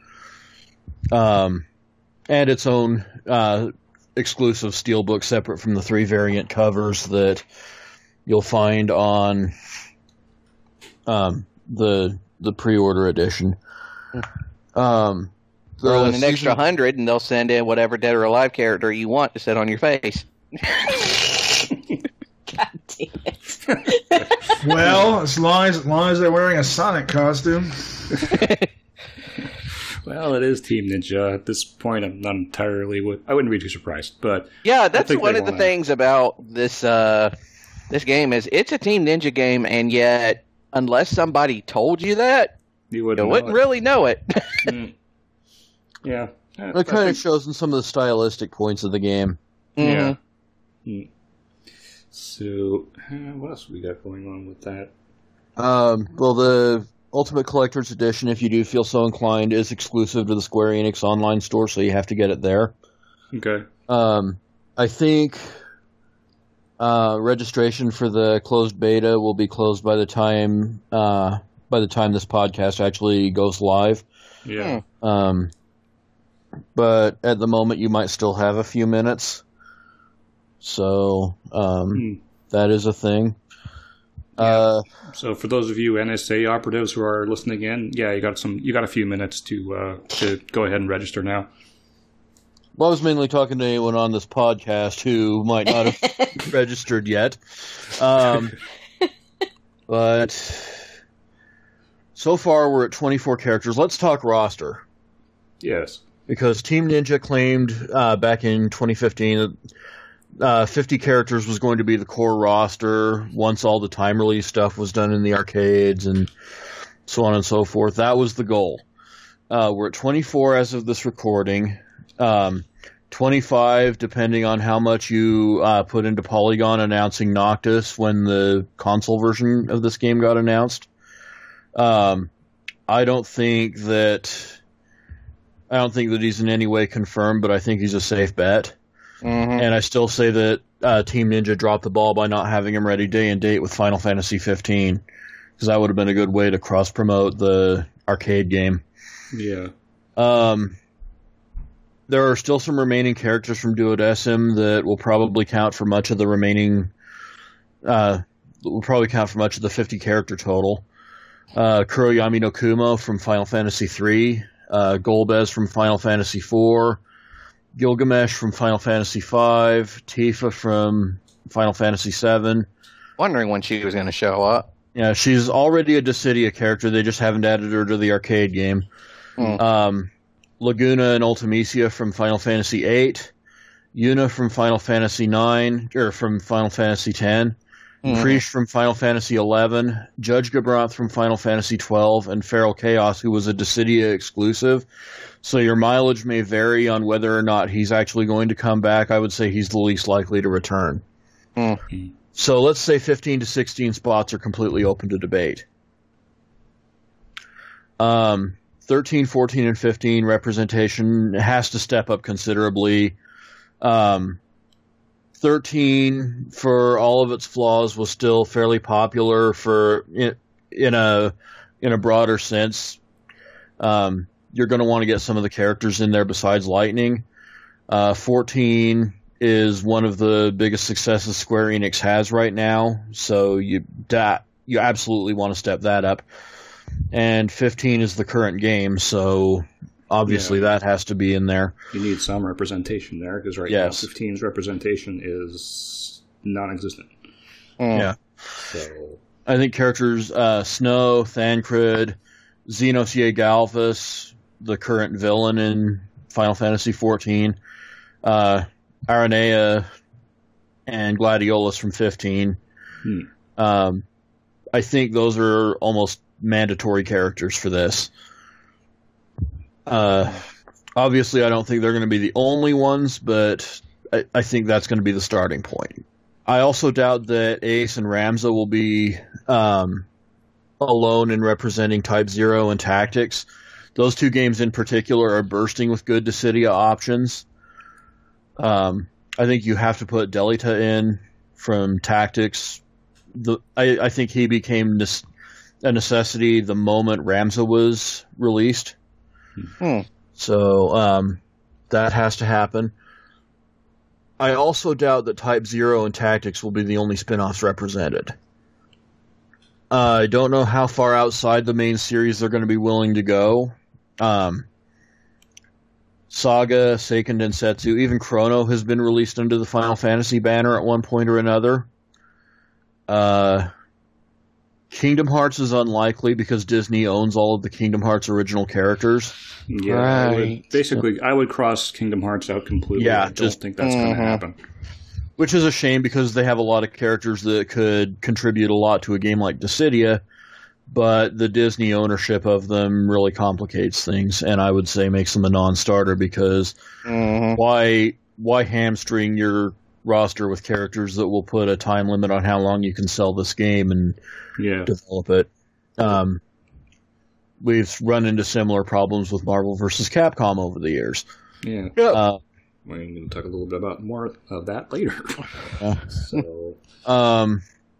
um, and its own uh, exclusive steelbook separate from the three variant covers that you'll find on um, the the pre-order edition. Um, Throw the in an extra season- hundred, and they'll send in whatever Dead or Alive character you want to sit on your face. God damn it. Well, as long as, as long as they're wearing a Sonic costume. Well, it is Team Ninja. At this point, I'm not entirely. With, I wouldn't be too surprised, but Yeah, that's think one they of the wanna- things about this uh, this game is it's a Team Ninja game, and yet unless somebody told you that, you you wouldn't. wouldn't know it. really know it. Mm. Yeah, I- I It kind of think- shows in some of the stylistic points of the game. Yeah. Mhm. Mm. So, uh, what else we got going on with that? Um, well, the Ultimate Collector's Edition, if you do feel so inclined, is exclusive to the Square Enix online store, so you have to get it there. Okay. Um, I think uh, registration for the closed beta will be closed by the time uh, by the time this podcast actually goes live. Yeah. Um, but at the moment, you might still have a few minutes. So um, Hmm. that is a thing. Uh, So, for those of you N S A operatives who are listening in, yeah, you got some. You got a few minutes to uh, to go ahead and register now. well, I was mainly talking to anyone on this podcast who might not have registered yet. Um, but so far, we're at twenty-four characters. Let's talk roster. Yes. Because Team Ninja claimed uh, back in twenty fifteen that uh, fifty characters was going to be the core roster once all the time release stuff was done in the arcades and so on and so forth. That was the goal. Uh, we're at twenty-four as of this recording. Um, twenty-five depending on how much you uh, put into Polygon announcing Noctis when the console version of this game got announced. Um, I don't think that... I don't think that he's in any way confirmed, but I think he's a safe bet. Mhm. And I still say that uh, Team Ninja dropped the ball by not having him ready day and date with Final Fantasy fifteen, because that would have been a good way to cross-promote the arcade game. Yeah. Um, there are still some remaining characters from Duodecim that will probably count for much of the remaining... Uh, will probably count for much of the fifty-character total. Uh, Kuroyami no Kumo from Final Fantasy three... Uh, Golbez from Final Fantasy four, Gilgamesh from Final Fantasy five, Tifa from Final Fantasy seven. Wondering when she was going to show up. Yeah, she's already a Dissidia character. They just haven't added her to the arcade game. Hmm. Um, Laguna and Ultimecia from Final Fantasy eight, Yuna from Final Fantasy nine, or from Final Fantasy ten, Mhm. Krish from Final Fantasy eleven, Judge Gabranth from Final Fantasy twelve, and Feral Chaos, who was a Dissidia exclusive. So your mileage may vary on whether or not he's actually going to come back. I would say he's the least likely to return. Mm. So let's say fifteen to sixteen spots are completely open to debate. Um, thirteen, fourteen, and fifteen representation has to step up considerably. Um, thirteen, for all of its flaws, was still fairly popular for in, in a in a broader sense. Um, you're going to want to get some of the characters in there besides Lightning. Uh, fourteen is one of the biggest successes Square Enix has right now, so you that you absolutely want to step that up. And fifteen is the current game, so obviously Yeah. that has to be in there. You need some representation there, because right Yes. now fifteen's representation is non-existent. Mm. Yeah. So, I think characters uh, Snow, Thancred, Xenos Galvus, the current villain in Final Fantasy fourteen, uh, Aranea, and Gladiolus from fifteen. hmm. Um, I think those are almost mandatory characters for this. Uh, obviously, I don't think they're going to be the only ones, but I, I think that's going to be the starting point. I also doubt that Ace and Ramza will be um, alone in representing Type Zero and Tactics. Those two games in particular are bursting with good Dissidia options. Um, I think you have to put Delita in from Tactics. The I, I think he became this, a necessity the moment Ramza was released. Hmm. So um, that has to happen. I also doubt that Type Zero and Tactics will be the only spin-offs represented. Uh, I don't know how far outside the main series they're going to be willing to go. Um, Saga, Seiken Densetsu, even Chrono has been released under the Final Fantasy banner at one point or another. Uh, Kingdom Hearts is unlikely because Disney owns all of the Kingdom Hearts original characters. Yeah, I would- Right. basically, I would cross Kingdom Hearts out completely. Yeah, I don't just- think that's going Mhm. to happen. Which is a shame because they have a lot of characters that could contribute a lot to a game like Dissidia, but the Disney ownership of them really complicates things, and I would say makes them a non-starter because Mhm. why why hamstring your roster with characters that will put a time limit on how long you can sell this game and Yeah, develop it? Um, we've run into similar problems with Marvel versus Capcom over the years. yeah. Uh, We're going to talk a little bit about more of that later. Yeah. So, Um,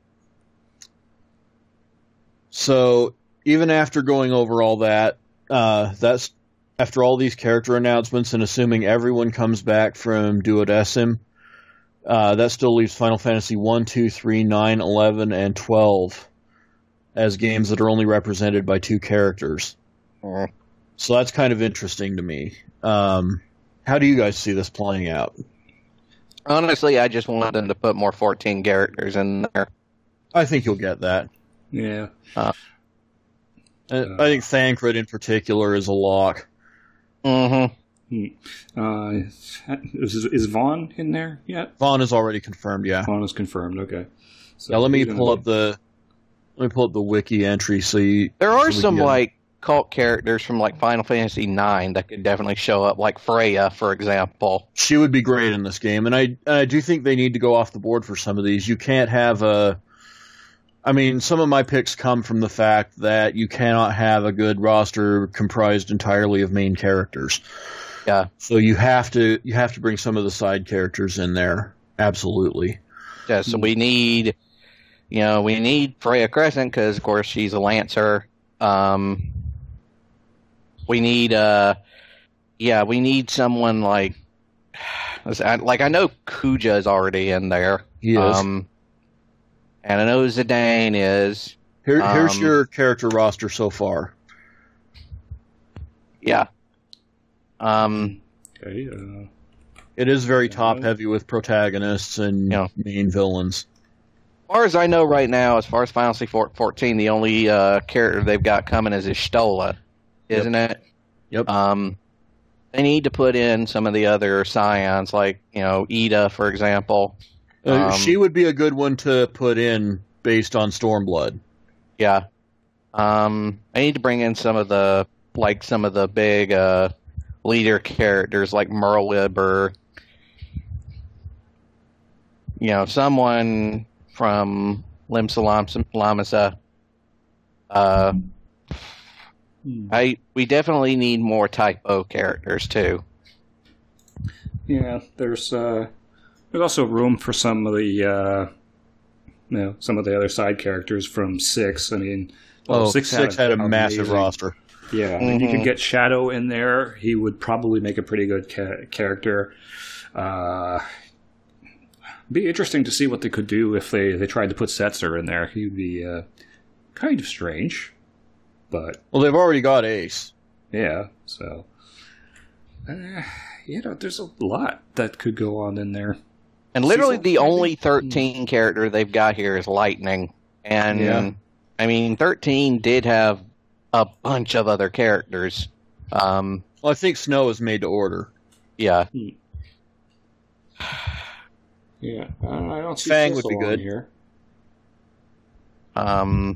so even after going over all that, uh, that's after all these character announcements and assuming everyone comes back from Duodecim, uh, that still leaves Final Fantasy one, two, three, nine, eleven, and twelve as games that are only represented by two characters. Mm. So that's kind of interesting to me. Um, how do you guys see this playing out? Honestly, I just wanted them to put more fourteen characters in there. I think you'll get that. yeah. I I think Thancred in particular is a lock. Mm-hmm. Hmm. Uh, is, is Vaughn in there yet? Vaughn is already confirmed, yeah. Vaughn is confirmed. Okay. So Yeah, let me he's gonna pull be- up the let me pull up the wiki entry so you, There are so we some can- like cult characters from like Final Fantasy nine that could definitely show up, like Freya, for example. she would be great in this game, and I and I do think they need to go off the board for some of these. You can't have a I mean, some of my picks come from the fact that you cannot have a good roster comprised entirely of main characters. Yeah. So you have to you have to bring some of the side characters in there. Absolutely. Yeah, so we need, you know, we need Freya Crescent because, of course, she's a Lancer. Um, we need, uh, yeah, we need someone like, like I know Kuja is already in there. He is. Um, and I know Zidane is. Here, here's um, your character roster so far. Yeah. Um, Okay. Uh, It is very top heavy with protagonists and Yeah. main villains. as far as I know right now, as far as Final Fantasy fourteen, the only uh, character they've got coming is Ishtola, isn't it? Yep. Um, they need to put in some of the other scions, like, you know, Ida, for example. Uh, Um, she would be a good one to put in based on Stormblood. Yeah. Um, I need to bring in some of the, like, some of the big uh, leader characters like Merlib or, you know, someone from Lim Lamasa. Uh, I we definitely need more Type O characters too. Yeah, there's uh, there's also room for some of the uh, you know some of the other side characters from Six. I mean, well, Oh, Six, six had a massive amazing- roster. Yeah, I mean, you Mhm. could get Shadow in there. He would probably make a pretty good ca- character. Uh, be interesting to see what they could do if they, they tried to put Setzer in there. He'd be uh, kind of strange, but Well, they've already got Ace. yeah. So, uh, you know, there's a lot that could go on in there. And literally Cecil, the maybe? only thirteen character they've got here is Lightning. And, Yeah. I mean, thirteen did have a bunch of other characters. Um, Well, I think Snow is made to order. yeah. Yeah, uh, I don't see Fang would Cecil be on good. here. Um,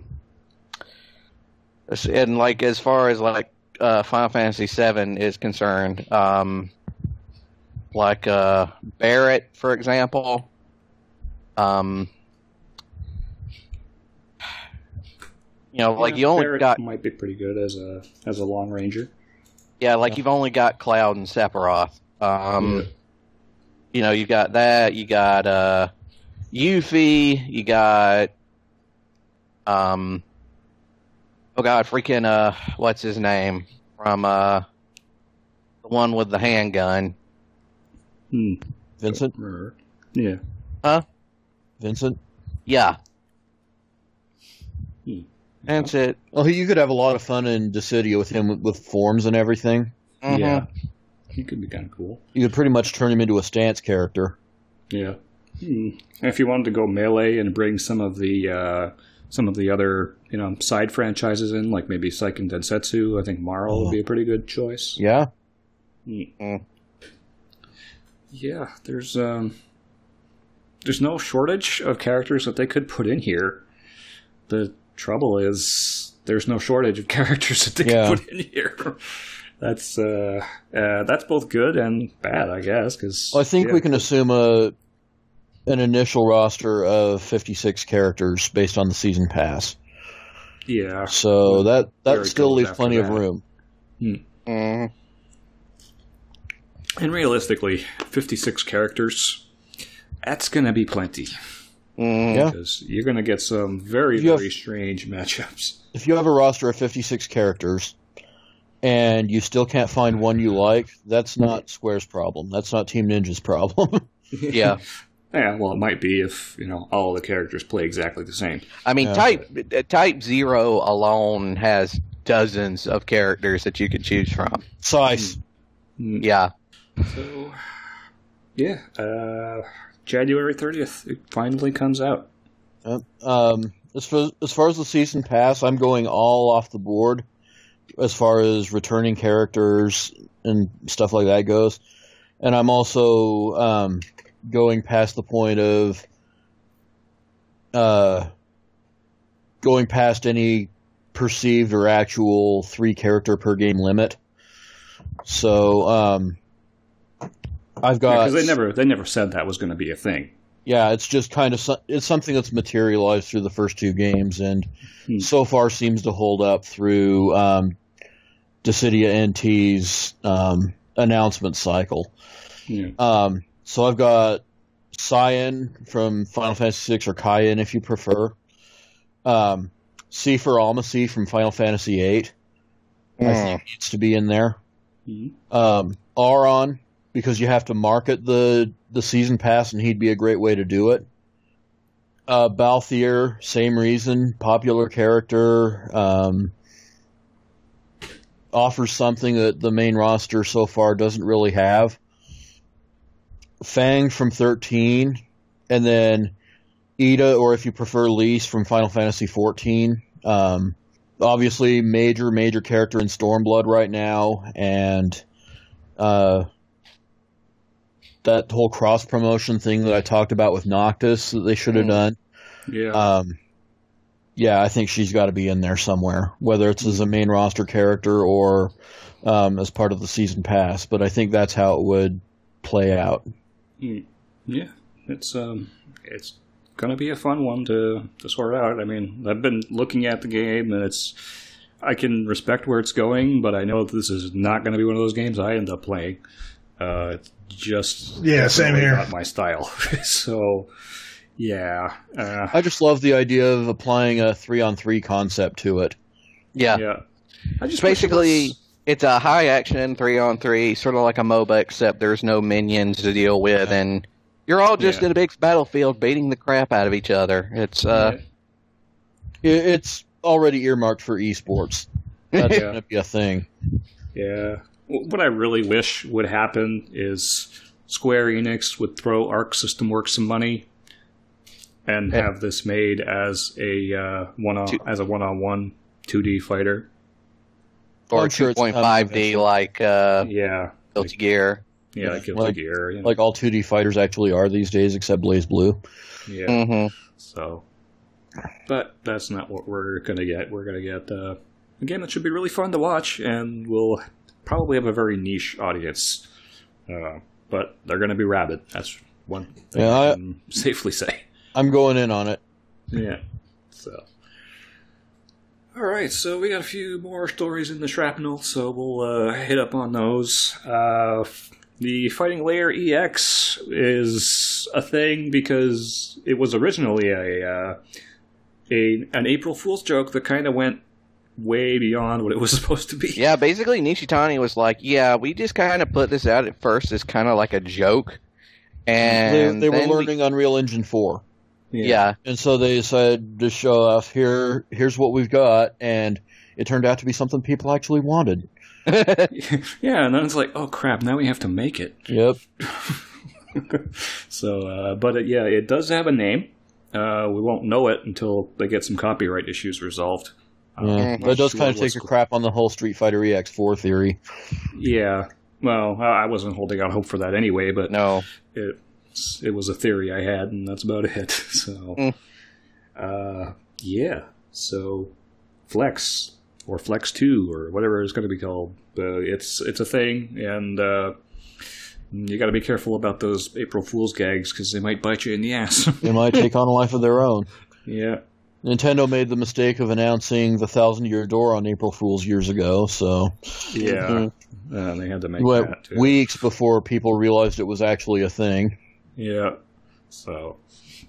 and, like, as far as, like, uh, Final Fantasy seven is concerned, um, like, uh, Barrett, for example, um, you know, like, Yeah, you only Barrett got might be pretty good as a as a long ranger. Yeah, like Yeah. you've only got Cloud and Sephiroth. Um, Yeah. You know, you've got that. You got uh, Yuffie. You got um, oh god, freaking uh, what's his name from uh, the one with the handgun? Hmm. Vincent? Yeah. Vincent? Yeah, Hmm. that's it. Well, you could have a lot of fun in Dissidia with him with, with forms and everything. Mhm. Yeah. He could be kind of cool. You could pretty much turn him into a stance character. Yeah. Hmm. If you wanted to go melee and bring some of the uh, some of the other you know side franchises in, like maybe Seiken Densetsu, I think Marl would be a pretty good choice. Yeah? Hmm. Mm. Yeah. There's um. There's no shortage of characters that they could put in here. The trouble is there's no shortage of characters that they Yeah. can put in here. That's uh, uh, that's both good and bad, I guess. Because Well, I think we can assume a an initial roster of fifty-six characters based on the season pass. Yeah. So that, Very that still good leaves after plenty of that. room. Mhm. And realistically, fifty-six characters, that's going to be plenty. Mhm. Yeah. Because you're going to get some very, If you have- very strange matchups. If you have a roster of fifty-six characters and you still can't find one you like, that's not Square's problem. That's not Team Ninja's problem. Yeah. Yeah, well, it might be if, you know, all the characters play exactly the same. I mean, Yeah. Type uh, Type Zero alone has dozens of characters that you could choose from. Size. Yeah. So, yeah, uh, January thirtieth, it finally comes out. Yep. Um, as far, as far as the season pass, I'm going all off the board as far as returning characters and stuff like that goes. And I'm also um, going past the point of uh, going past any perceived or actual three character per game limit. So um, I've got Because they never, they never said that was going to be a thing. Yeah, it's just kind of so- it's something that's materialized through the first two games, and Hmm. so far seems to hold up through um, Dissidia N T's um, announcement cycle. Yeah. Um, so I've got Cyan from Final Fantasy six, or Cyan if you prefer. Um, C for Almacy from Final Fantasy eight. I think needs to be in there. Mhm. Um, Auron, because you have to market the the season pass, and he'd be a great way to do it. Uh, Balthier, same reason, popular character, um, offers something that the main roster so far doesn't really have. Fang from thirteen, and then Ida, or if you prefer, Lise from Final Fantasy fourteen. Um, obviously, major, major character in Stormblood right now, and uh, that whole cross promotion thing that I talked about with Noctis that they should have done. Yeah. Um, yeah, I think she's got to be in there somewhere, whether it's as a main roster character or um, as part of the season pass. But I think that's how it would play out. Mm. Yeah, it's um, it's gonna be a fun one to to sort out. I mean, I've been looking at the game, and it's I can respect where it's going, but I know this is not going to be one of those games I end up playing. Uh, it's just Yeah, same definitely here. not my style. So, yeah, uh, I just love the idea of applying a three-on-three concept to it. Yeah. yeah. I just It's wish it basically, was- it's a high action three on three, sort of like a MOBA, except there's no minions to deal with, and you're all just Yeah. in a big battlefield beating the crap out of each other. It's uh, It, it's already earmarked for esports. That's Yeah. going to be a thing. Yeah. What I really wish would happen is Square Enix would throw Arc System Works some money and Yeah. have this made as a uh, one on Two- as a one on one two D fighter. or I'm sure two it's point five D coming like uh, Yeah. Guilty Gear. Yeah, like Guilty Like- Gear. You know. Like all two D fighters actually are these days, except Blaze Blue. yeah. hmm So, but that's not what we're gonna get. We're gonna get uh, a game that should be really fun to watch, and will probably have a very niche audience. Uh, but they're gonna be rabid. That's one thing Yeah, I I- can safely say. I'm going in on it. Yeah. So. All right, so we got a few more stories in the shrapnel, so we'll uh, hit up on those. Uh, f- the Fighting Layer E X is a thing because it was originally a uh, a an April Fool's joke that kind of went way beyond what it was supposed to be. Yeah, basically Nishitani was like, "Yeah, we just kind of put this out at first as kind of like a joke," and they they were then we- learning Unreal Engine four. yeah, And so they decided to show off, here, here's what we've got, and it turned out to be something people actually wanted. Yeah, and then it's like, oh crap, now we have to make it. Yep. So, uh, but it, yeah, it does have a name. Uh, we won't know it until they get some copyright issues resolved. Uh, Yeah. I'm not That does sure kind of what's take a go- crap on the whole Street Fighter E X four theory. Yeah, well, I I wasn't holding out hope for that anyway, but no, it it was a theory I had, and that's about it. So, Mm. uh, yeah. So, Flex or Flex Two or whatever it's going to be called, uh, it's it's a thing, and uh, you got to be careful about those April Fool's gags because they might bite you in the ass. They might take on a life of their own. Yeah. Nintendo made the mistake of announcing the Thousand Year Door on April Fool's years ago, so Yeah. Uh, they had to make went that too. weeks before people realized it was actually a thing. Yeah. So,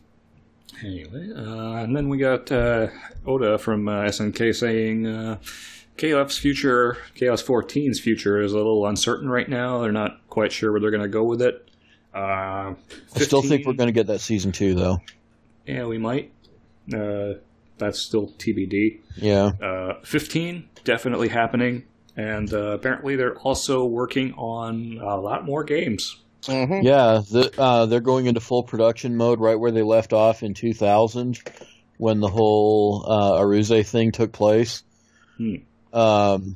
anyway, uh, and then we got uh, Oda from uh, S N K saying uh, K O F's future, K O S fourteen's future is a little uncertain right now. They're not quite sure where they're going to go with it. Uh, I still think we're going to get that season two, though. Yeah, we might. Uh, that's still T B D. Yeah. Uh, fifteen, definitely happening. And uh, apparently they're also working on a lot more games. hmm Yeah, the, uh, they're going into full production mode right where they left off in two thousand when the whole uh, Aruze thing took place. Hmm. Um,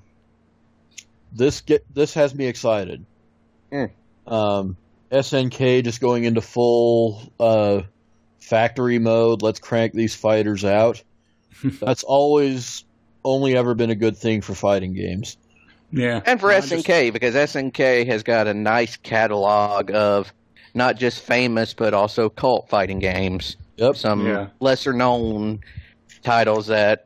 this get this has me excited. Hmm. Um, S N K just going into full uh, factory mode. Let's crank these fighters out. That's always only ever been a good thing for fighting games. Yeah. and for I S N K because S N K has got a nice catalog of not just famous but also cult fighting games. Yep. Some Yeah. lesser known titles that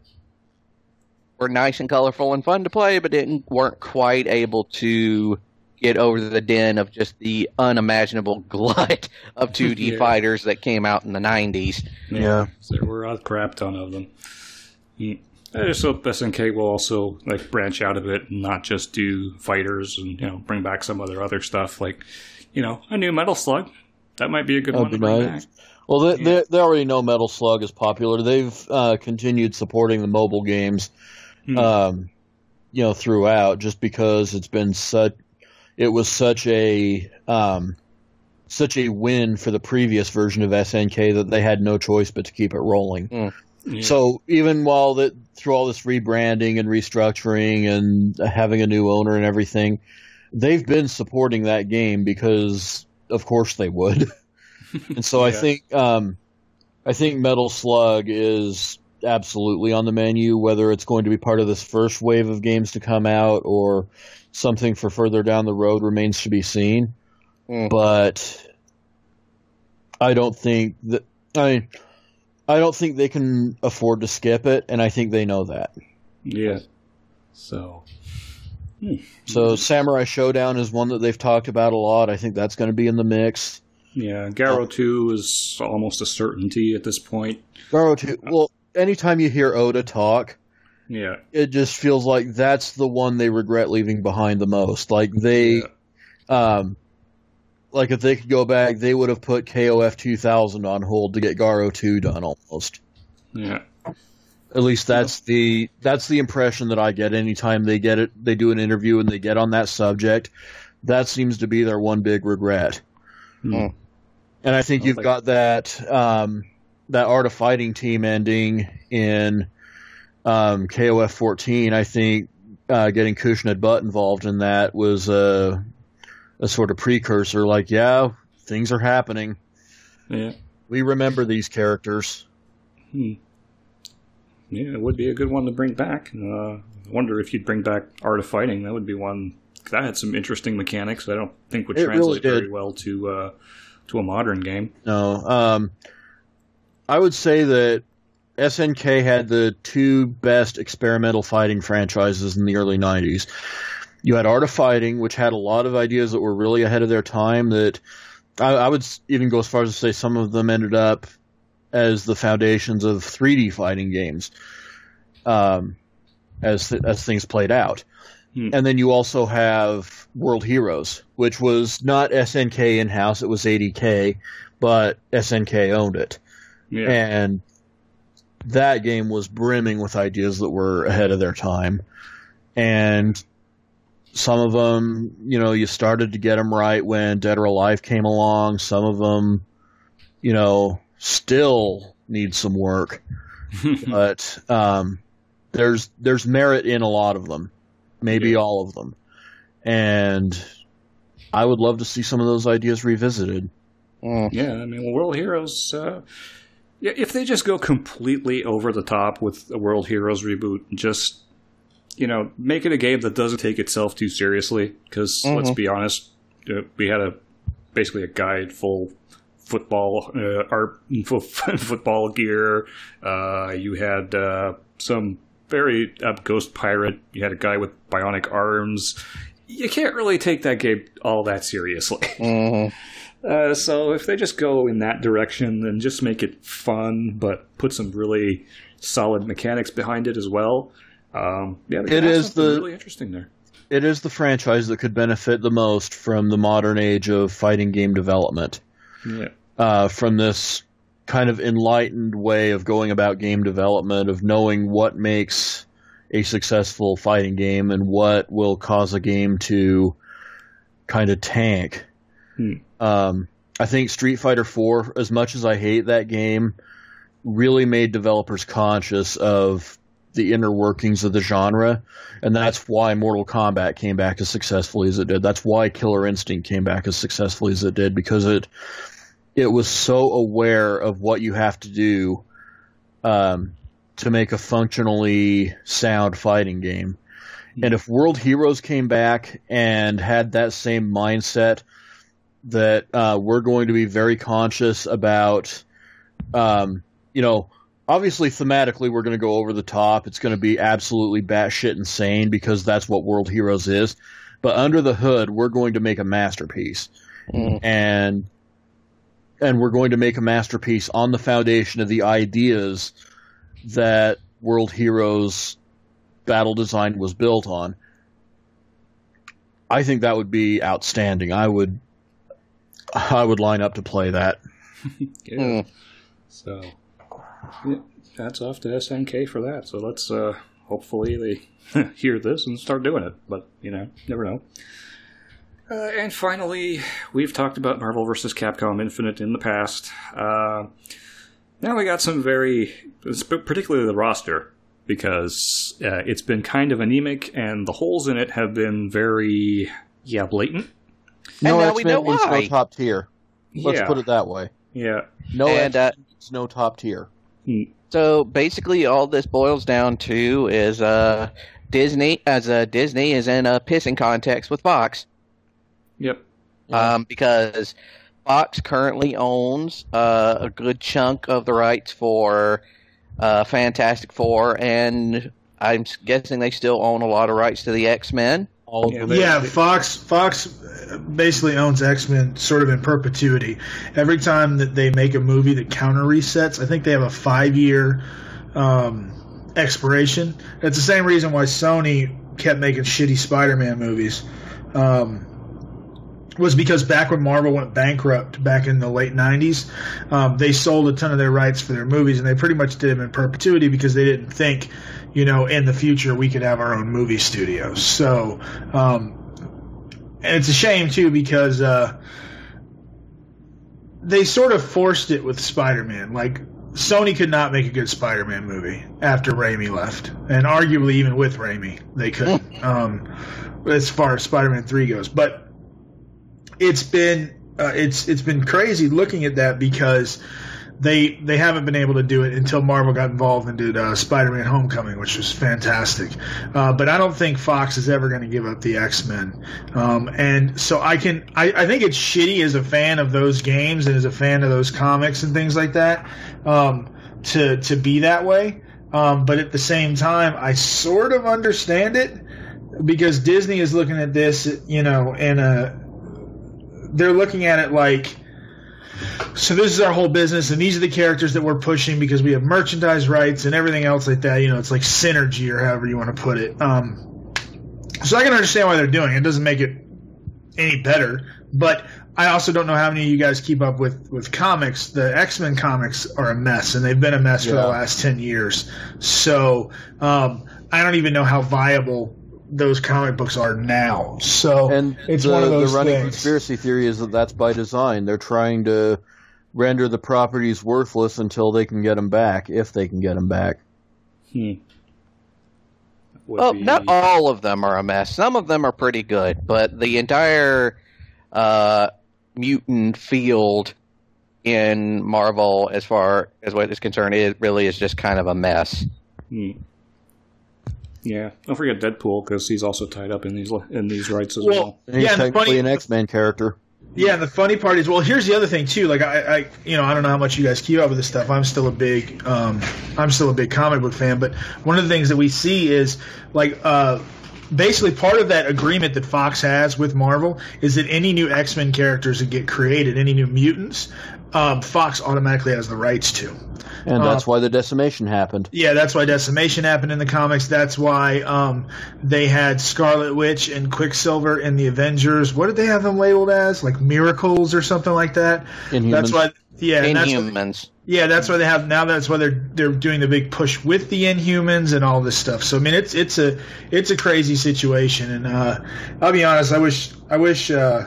were nice and colorful and fun to play, but didn't weren't quite able to get over the din of just the unimaginable glut of two D Yeah. fighters that came out in the nineties. Yeah, there were a crap ton of them. Mm. I just hope S N K will also like branch out a bit and not just do fighters and you know bring back some other other stuff like you know a new Metal Slug. That might be a good That'd one to be bring nice. back. Well, they, Yeah. they, they already know Metal Slug is popular. They've uh, continued supporting the mobile games, Hmm. um, you know, throughout, just because it's been such, it was such a, um, such a win for the previous version of S N K that they had no choice but to keep it rolling. Yeah. So even while that through all this rebranding and restructuring and having a new owner and everything, they've been supporting that game because of course they would. And so I Yeah. think um, I think Metal Slug is absolutely on the menu, whether it's going to be part of this first wave of games to come out or something for further down the road remains to be seen. Mm. But I don't think that I mean, I don't think they can afford to skip it, and I think they know that. Yeah. So. Hmm. So Samurai Showdown is one that they've talked about a lot. I think that's going to be in the mix. Yeah, Garo two is almost a certainty at this point. Garo two. Well, anytime you hear Oda talk, Yeah. it just feels like that's the one they regret leaving behind the most. Like they, Yeah. um, like if they could go back, they would have put K O F two thousand on hold to get Garo two done almost. Yeah. At least that's the that's the impression that I get anytime they get it. They do an interview and they get on that subject. That seems to be their one big regret. Hmm. And I think Sounds you've like- got that um, that Art of Fighting team ending in um, K O F fourteen. I think uh, getting Kushned Butt involved in that was a, a sort of precursor. Like, yeah, things are happening. Yeah. We remember these characters. Hmm. Yeah, it would be a good one to bring back. Uh, I wonder if you'd bring back Art of Fighting. That would be one. That had some interesting mechanics. I don't think would It really translate very did. well to uh, to a modern game. No, um, I would say that S N K had the two best experimental fighting franchises in the early nineties. You had Art of Fighting, which had a lot of ideas that were really ahead of their time. That I, I would even go as far as to say some of them ended up as the foundations of three D fighting games, um, as th- as things played out. Hmm. And then you also have World Heroes, which was not S N K in-house, it was A D K, but S N K owned it. Yeah. And that game was brimming with ideas that were ahead of their time. And some of them, you know, you started to get them right when Dead or Alive came along. Some of them, you know, still need some work. But um, there's there's merit in a lot of them, maybe Yeah. all of them. And I would love to see some of those ideas revisited. Mm. Yeah, I mean, well, World Heroes. Uh, yeah, if they just go completely over the top with a World Heroes reboot, just you know, make it a game that doesn't take itself too seriously. Because let's be honest, uh, we had a basically a guide full football uh, art, full football gear. Uh, you had uh, some very uh, ghost pirate. You had a guy with bionic arms. You can't really take that game all that seriously. Mhm. Uh, so if they just go in that direction, then just make it fun, but put some really solid mechanics behind it as well. Um, yeah, they It could have is something the- really interesting there. It is the franchise that could benefit the most from the modern age of fighting game development. Yeah, Uh, from this kind of enlightened way of going about game development, of knowing what makes a successful fighting game and what will cause a game to kind of tank. Hmm. Um, I think Street Fighter four, as much as I hate that game, really made developers conscious of the inner workings of the genre, and that's why Mortal Kombat came back as successfully as it did. That's why Killer Instinct came back as successfully as it did, because it it was so aware of what you have to do um, to make a functionally sound fighting game. And if World Heroes came back and had that same mindset that uh, we're going to be very conscious about, um, you know, obviously thematically we're going to go over the top. It's going to be absolutely batshit insane because that's what World Heroes is. But under the hood, we're going to make a masterpiece. Mm. And and we're going to make a masterpiece on the foundation of the ideas that World Heroes battle design was built on. I think that would be outstanding. I would I would line up to play that. yeah. Mm. So yeah, that's off to S N K for that. So let's uh, hopefully they hear this and start doing it. But you know, never know. Uh, and finally, we've talked about Marvel versus. Capcom Infinite in the past. Uh, now we got some very, particularly the roster, because uh, it's been kind of anemic, and the holes in it have been very, yeah, blatant. No now we X-Men know means why. no top tier. Let's yeah. put it that way. Yeah. No And, X-Men uh, means no top tier. So basically, all this boils down to is uh, Disney, as uh, Disney is in a pissing contest with Fox, Yep. um, because Fox currently owns uh, a good chunk of the rights for uh, Fantastic Four, and I'm guessing they still own a lot of rights to the X-Men. All of Yeah, them. they- Yeah, they- Fox Fox basically owns X-Men sort of in perpetuity. Every time that they make a movie that counter resets, I think they have a five-year um, expiration. It's the same reason why Sony kept making shitty Spider-Man movies. Um, was because back when Marvel went bankrupt back in the late nineties, um, they sold a ton of their rights for their movies, and they pretty much did them in perpetuity because they didn't think, you know, in the future we could have our own movie studios. So, um, and it's a shame too because uh, they sort of forced it with Spider-Man. Like, Sony could not make a good Spider-Man movie after Raimi left, and arguably even with Raimi they couldn't, um, as far as Spider-Man three goes. But it's been uh, it's it's been crazy looking at that because they they haven't been able to do it until Marvel got involved and did uh, Spider-Man Homecoming, which was fantastic. Uh, but I don't think Fox is ever going to give up the X-Men, um, and so I can I, I think it's shitty as a fan of those games and as a fan of those comics and things like that um, to to be that way. Um, but at the same time, I sort of understand it because Disney is looking at this, you know, in a they're looking at it like, so this is our whole business, and these are the characters that we're pushing because we have merchandise rights and everything else like that. You know, it's like synergy or however you want to put it. Um, so I can understand why they're doing it. It doesn't make it any better. But I also don't know how many of you guys keep up with, with comics. The X-Men comics are a mess, and they've been a mess for Yeah. the last ten years. So um, I don't even know how viable those comic books are now. So And it's the, one of those the running things. conspiracy theory is that that's by design. They're trying to render the properties worthless until they can get them back, if they can get them back. Hmm. Would Well, be- not all of them are a mess. Some of them are pretty good, but the entire uh, mutant field in Marvel, as far as what is concerned, it really is just kind of a mess. Hmm. Yeah, don't forget Deadpool because he's also tied up in these in these rights as Well, well. And he's Yeah, and the technically funny- an X-Men character. Yeah, and the funny part is, well, here's the other thing too. Like, I, I, you know, I don't know how much you guys keep up with this stuff. I'm still a big, um, I'm still a big comic book fan. But one of the things that we see is, like, uh, basically part of that agreement that Fox has with Marvel is that any new X-Men characters that get created, any new mutants, um, Fox automatically has the rights to. And Uh, that's why the decimation happened. Yeah, that's why Decimation happened in the comics. That's why um, they had Scarlet Witch and Quicksilver in the Avengers. What did they have them labeled as? Like Miracles or something like that? Inhumans. That's why. Yeah, and that's why, Inhumans. yeah, that's why they have now. That's why they're they're doing the big push with the Inhumans and all this stuff. So I mean, it's it's a it's a crazy situation, and uh, I'll be honest. I wish I wish uh,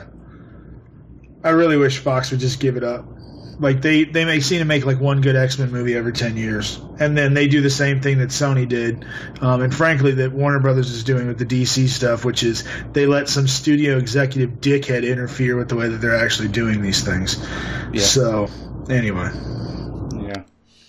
I really wish Fox would just give it up. Like they they make seem to make like one good X-Men movie every ten years, and then they do the same thing that Sony did, um, and frankly that Warner Brothers is doing with the D C stuff, which is they let some studio executive dickhead interfere with the way that they're actually doing these things. Yeah. So anyway. Yeah.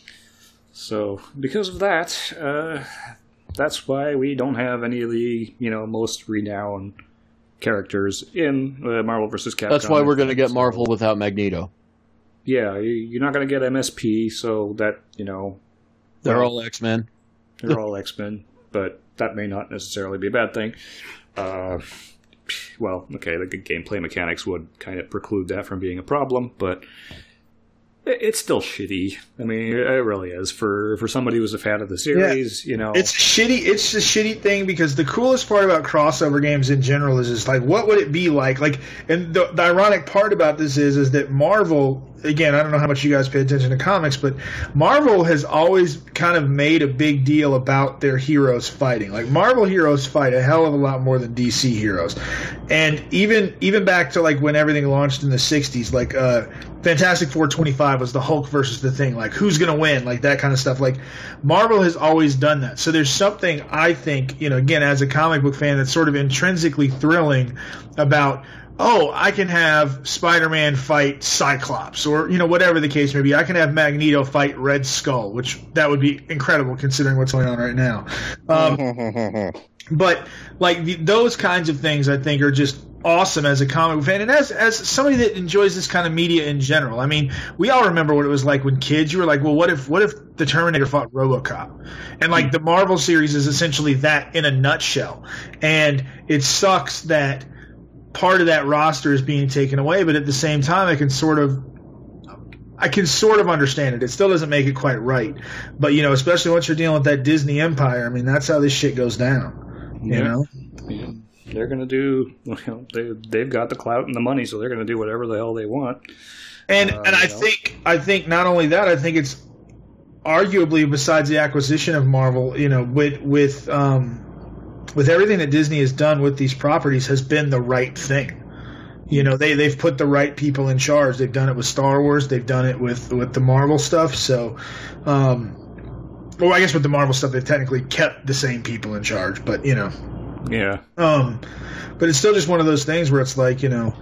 So because of that, uh, that's why we don't have any of the you know most renowned characters in uh, Marvel versus Capcom. That's why we're going to get So, Marvel without Magneto. Yeah, you- you're not going to get M S P, so that you know They're well, all X-Men. they're all X-Men, but that may not necessarily be a bad thing. Uh, well, okay, the good gameplay mechanics would kind of preclude that from being a problem, but it- it's still shitty. I mean, it really is for for somebody who's a fan of the series. You know, It's shitty. It's a shitty thing because the coolest part about crossover games in general is just like, what would it be like? Like, and the, the ironic part about this is, is that Marvel. Again, I don't know how much you guys pay attention to comics, but Marvel has always kind of made a big deal about their heroes fighting. Like Marvel heroes fight a hell of a lot more than D C heroes, and even even back to like when everything launched in the sixties, like uh, Fantastic Four twenty-five was the Hulk versus the Thing. Like who's gonna win? Like that kind of stuff. Like Marvel has always done that. So there's something I think, you know, again as a comic book fan, that's sort of intrinsically thrilling about. oh, I can have Spider-Man fight Cyclops, or, you know, whatever the case may be. I can have Magneto fight Red Skull, which that would be incredible considering what's going on right now. Um, but, like, the, those kinds of things, I think, are just awesome as a comic fan, and as as somebody that enjoys this kind of media in general. I mean, we all remember what it was like when kids. You were like, well, what if what if the Terminator fought RoboCop? And like the Marvel series is essentially that in a nutshell. And it sucks that part of that roster is being taken away, but at the same time, I can sort of I can sort of understand it. It still doesn't make it quite right, but you know, especially once you're dealing with that Disney empire. I mean, that's how this shit goes down. You yeah. know. Yeah. They're going to do, you know, they, they've got the clout and the money, so they're going to do whatever the hell they want. And uh, and I know. think I think not only that, I think it's arguably, besides the acquisition of Marvel, you know, with with um, with everything that Disney has done with these properties, has been the right thing. You know, they they've put the right people in charge. They've done it with Star Wars. They've done it with with the Marvel stuff. So, um, well, I guess with the Marvel stuff, they've technically kept the same people in charge. But you know. Yeah. Um, but it's still just one of those things where it's like, you know,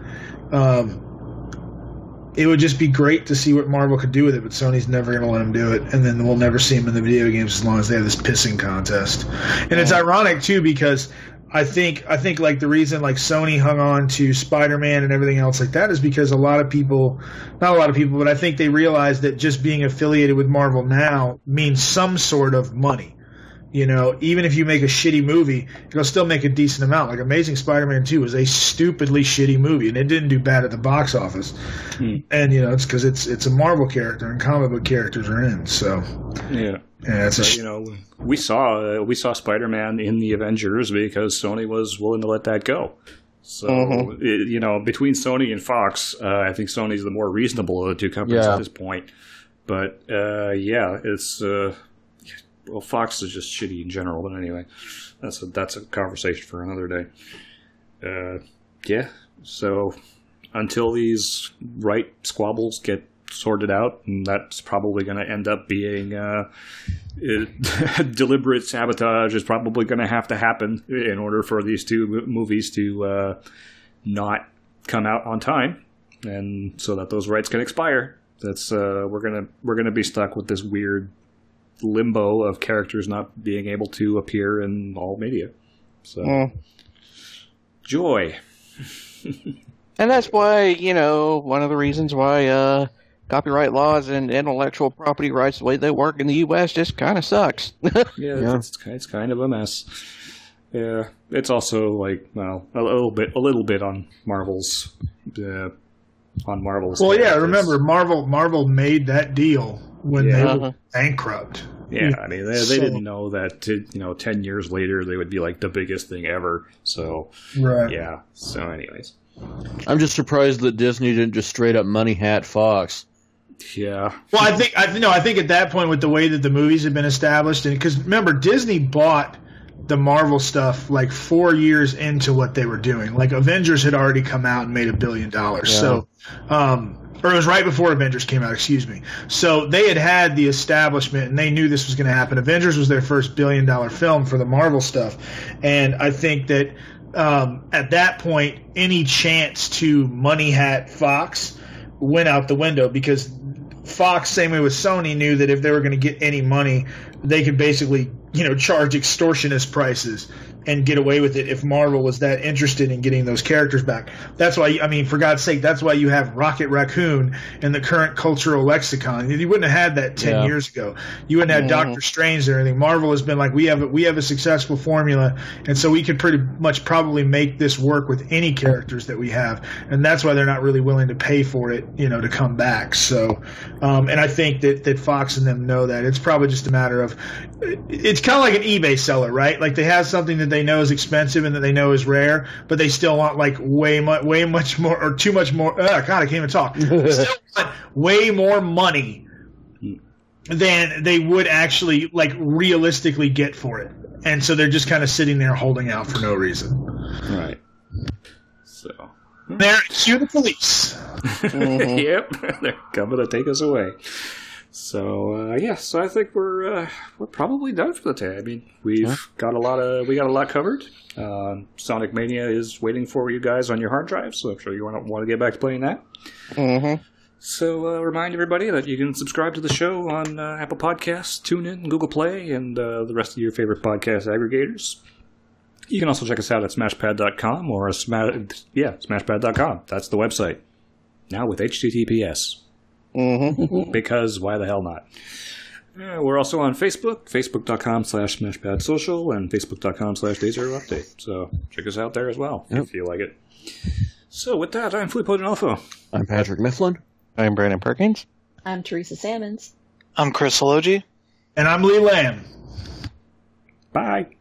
um, it would just be great to see what Marvel could do with it, but Sony's never going to let them do it, and then we'll never see them in the video games as long as they have this pissing contest. And it's ironic too, because I think I think like the reason like Sony hung on to Spider-Man and everything else like that is because a lot of people, not a lot of people, but I think they realized that just being affiliated with Marvel now means some sort of money. You know, even if you make a shitty movie, it'll still make a decent amount. Like Amazing Spider-Man two was a stupidly shitty movie, and it didn't do bad at the box office. Hmm. And you know, it's because it's it's a Marvel character, and comic book characters are in. So yeah, yeah, it's so, a sh- you know, we saw uh, we saw Spider-Man in the Avengers because Sony was willing to let that go. So mm-hmm. it, you know, between Sony and Fox, uh, I think Sony's the more reasonable of the two companies yeah. at this point. But uh, yeah, it's. Uh, Well, Fox is just shitty in general, but anyway, that's a, that's a conversation for another day. Uh, yeah, so until these right squabbles get sorted out, and that's probably going to end up being uh, it, deliberate sabotage is probably going to have to happen in order for these two movies to uh, not come out on time, and so that those rights can expire. That's uh, we're gonna we're gonna be stuck with this weird limbo of characters not being able to appear in all media. So, mm. joy. And that's why, you know, one of the reasons why uh, copyright laws and intellectual property rights, the way they work in the U S, just kind of sucks. yeah, yeah. It's, it's kind of a mess. Yeah, it's also like, well, a little bit, a little bit on Marvel's, uh, on Marvel's. Well, yeah, remember Marvel. Marvel made that deal when yeah. they Uh-huh. were bankrupt. Yeah, I mean, they, they So- didn't know that, to, you know, ten years later, they would be like the biggest thing ever. So, Right. yeah. So, anyways. I'm just surprised that Disney didn't just straight up money hat Fox. Yeah. Well, I think I no, I think at that point with the way that the movies had been established, and because remember Disney bought the Marvel stuff like four years into what they were doing. Like Avengers had already come out and made a billion dollars. Yeah. So, um, or it was right before Avengers came out. Excuse me. So they had had the establishment, and they knew this was going to happen. Avengers was their first billion dollar film for the Marvel stuff, and I think that um, at that point, any chance to money hat Fox went out the window because Fox, same way with Sony, knew that if they were going to get any money, they could basically, you know, charge extortionist prices and get away with it if Marvel was that interested in getting those characters back. That's why, I mean, for God's sake, that's why you have Rocket Raccoon in the current cultural lexicon. You wouldn't have had that ten Yeah. years ago. You wouldn't have Mhm. Doctor Strange and everything. Marvel has been like, we have a, we have a successful formula, and so we could pretty much probably make this work with any characters that we have, and that's why they're not really willing to pay for it, you know, to come back. So, um, and I think that, that Fox and them know that. It's probably just a matter of, it's kind of like an eBay seller, right? Like they have something that they know is expensive and that they know is rare, but they still want like way much, way much more, or too much more. Uh, God, I can't even talk. They still want way more money than they would actually like realistically get for it, and so they're just kind of sitting there holding out for no reason. Right. So. There, cue the police. Mhm. Yep, they're coming to take us away. So uh, yeah, so I think we're uh, we're probably done for the day. I mean, we've got a lot of we got a lot covered. Uh, Sonic Mania is waiting for you guys on your hard drive, so I'm sure you want to want to get back to playing that. Mm-hmm. So uh, remind everybody that you can subscribe to the show on uh, Apple Podcasts, TuneIn, Google Play, and uh, the rest of your favorite podcast aggregators. You can also check us out at smashpad dot com or sma- yeah, smashpad dot com. That's the website. Now with H T T P S. Mm-hmm. Because why the hell not? Uh, we're also on Facebook, facebook dot com slash smashpadsocial and facebook dot com slash day zero update. So check us out there as well Yep. if you like it. So with that, I'm Filippo D'Onofo. I'm Patrick Mifflin. I'm Brandon Perkins. I'm Teresa Sammons. I'm Chris Hologi. And I'm Lee Lamb. Bye.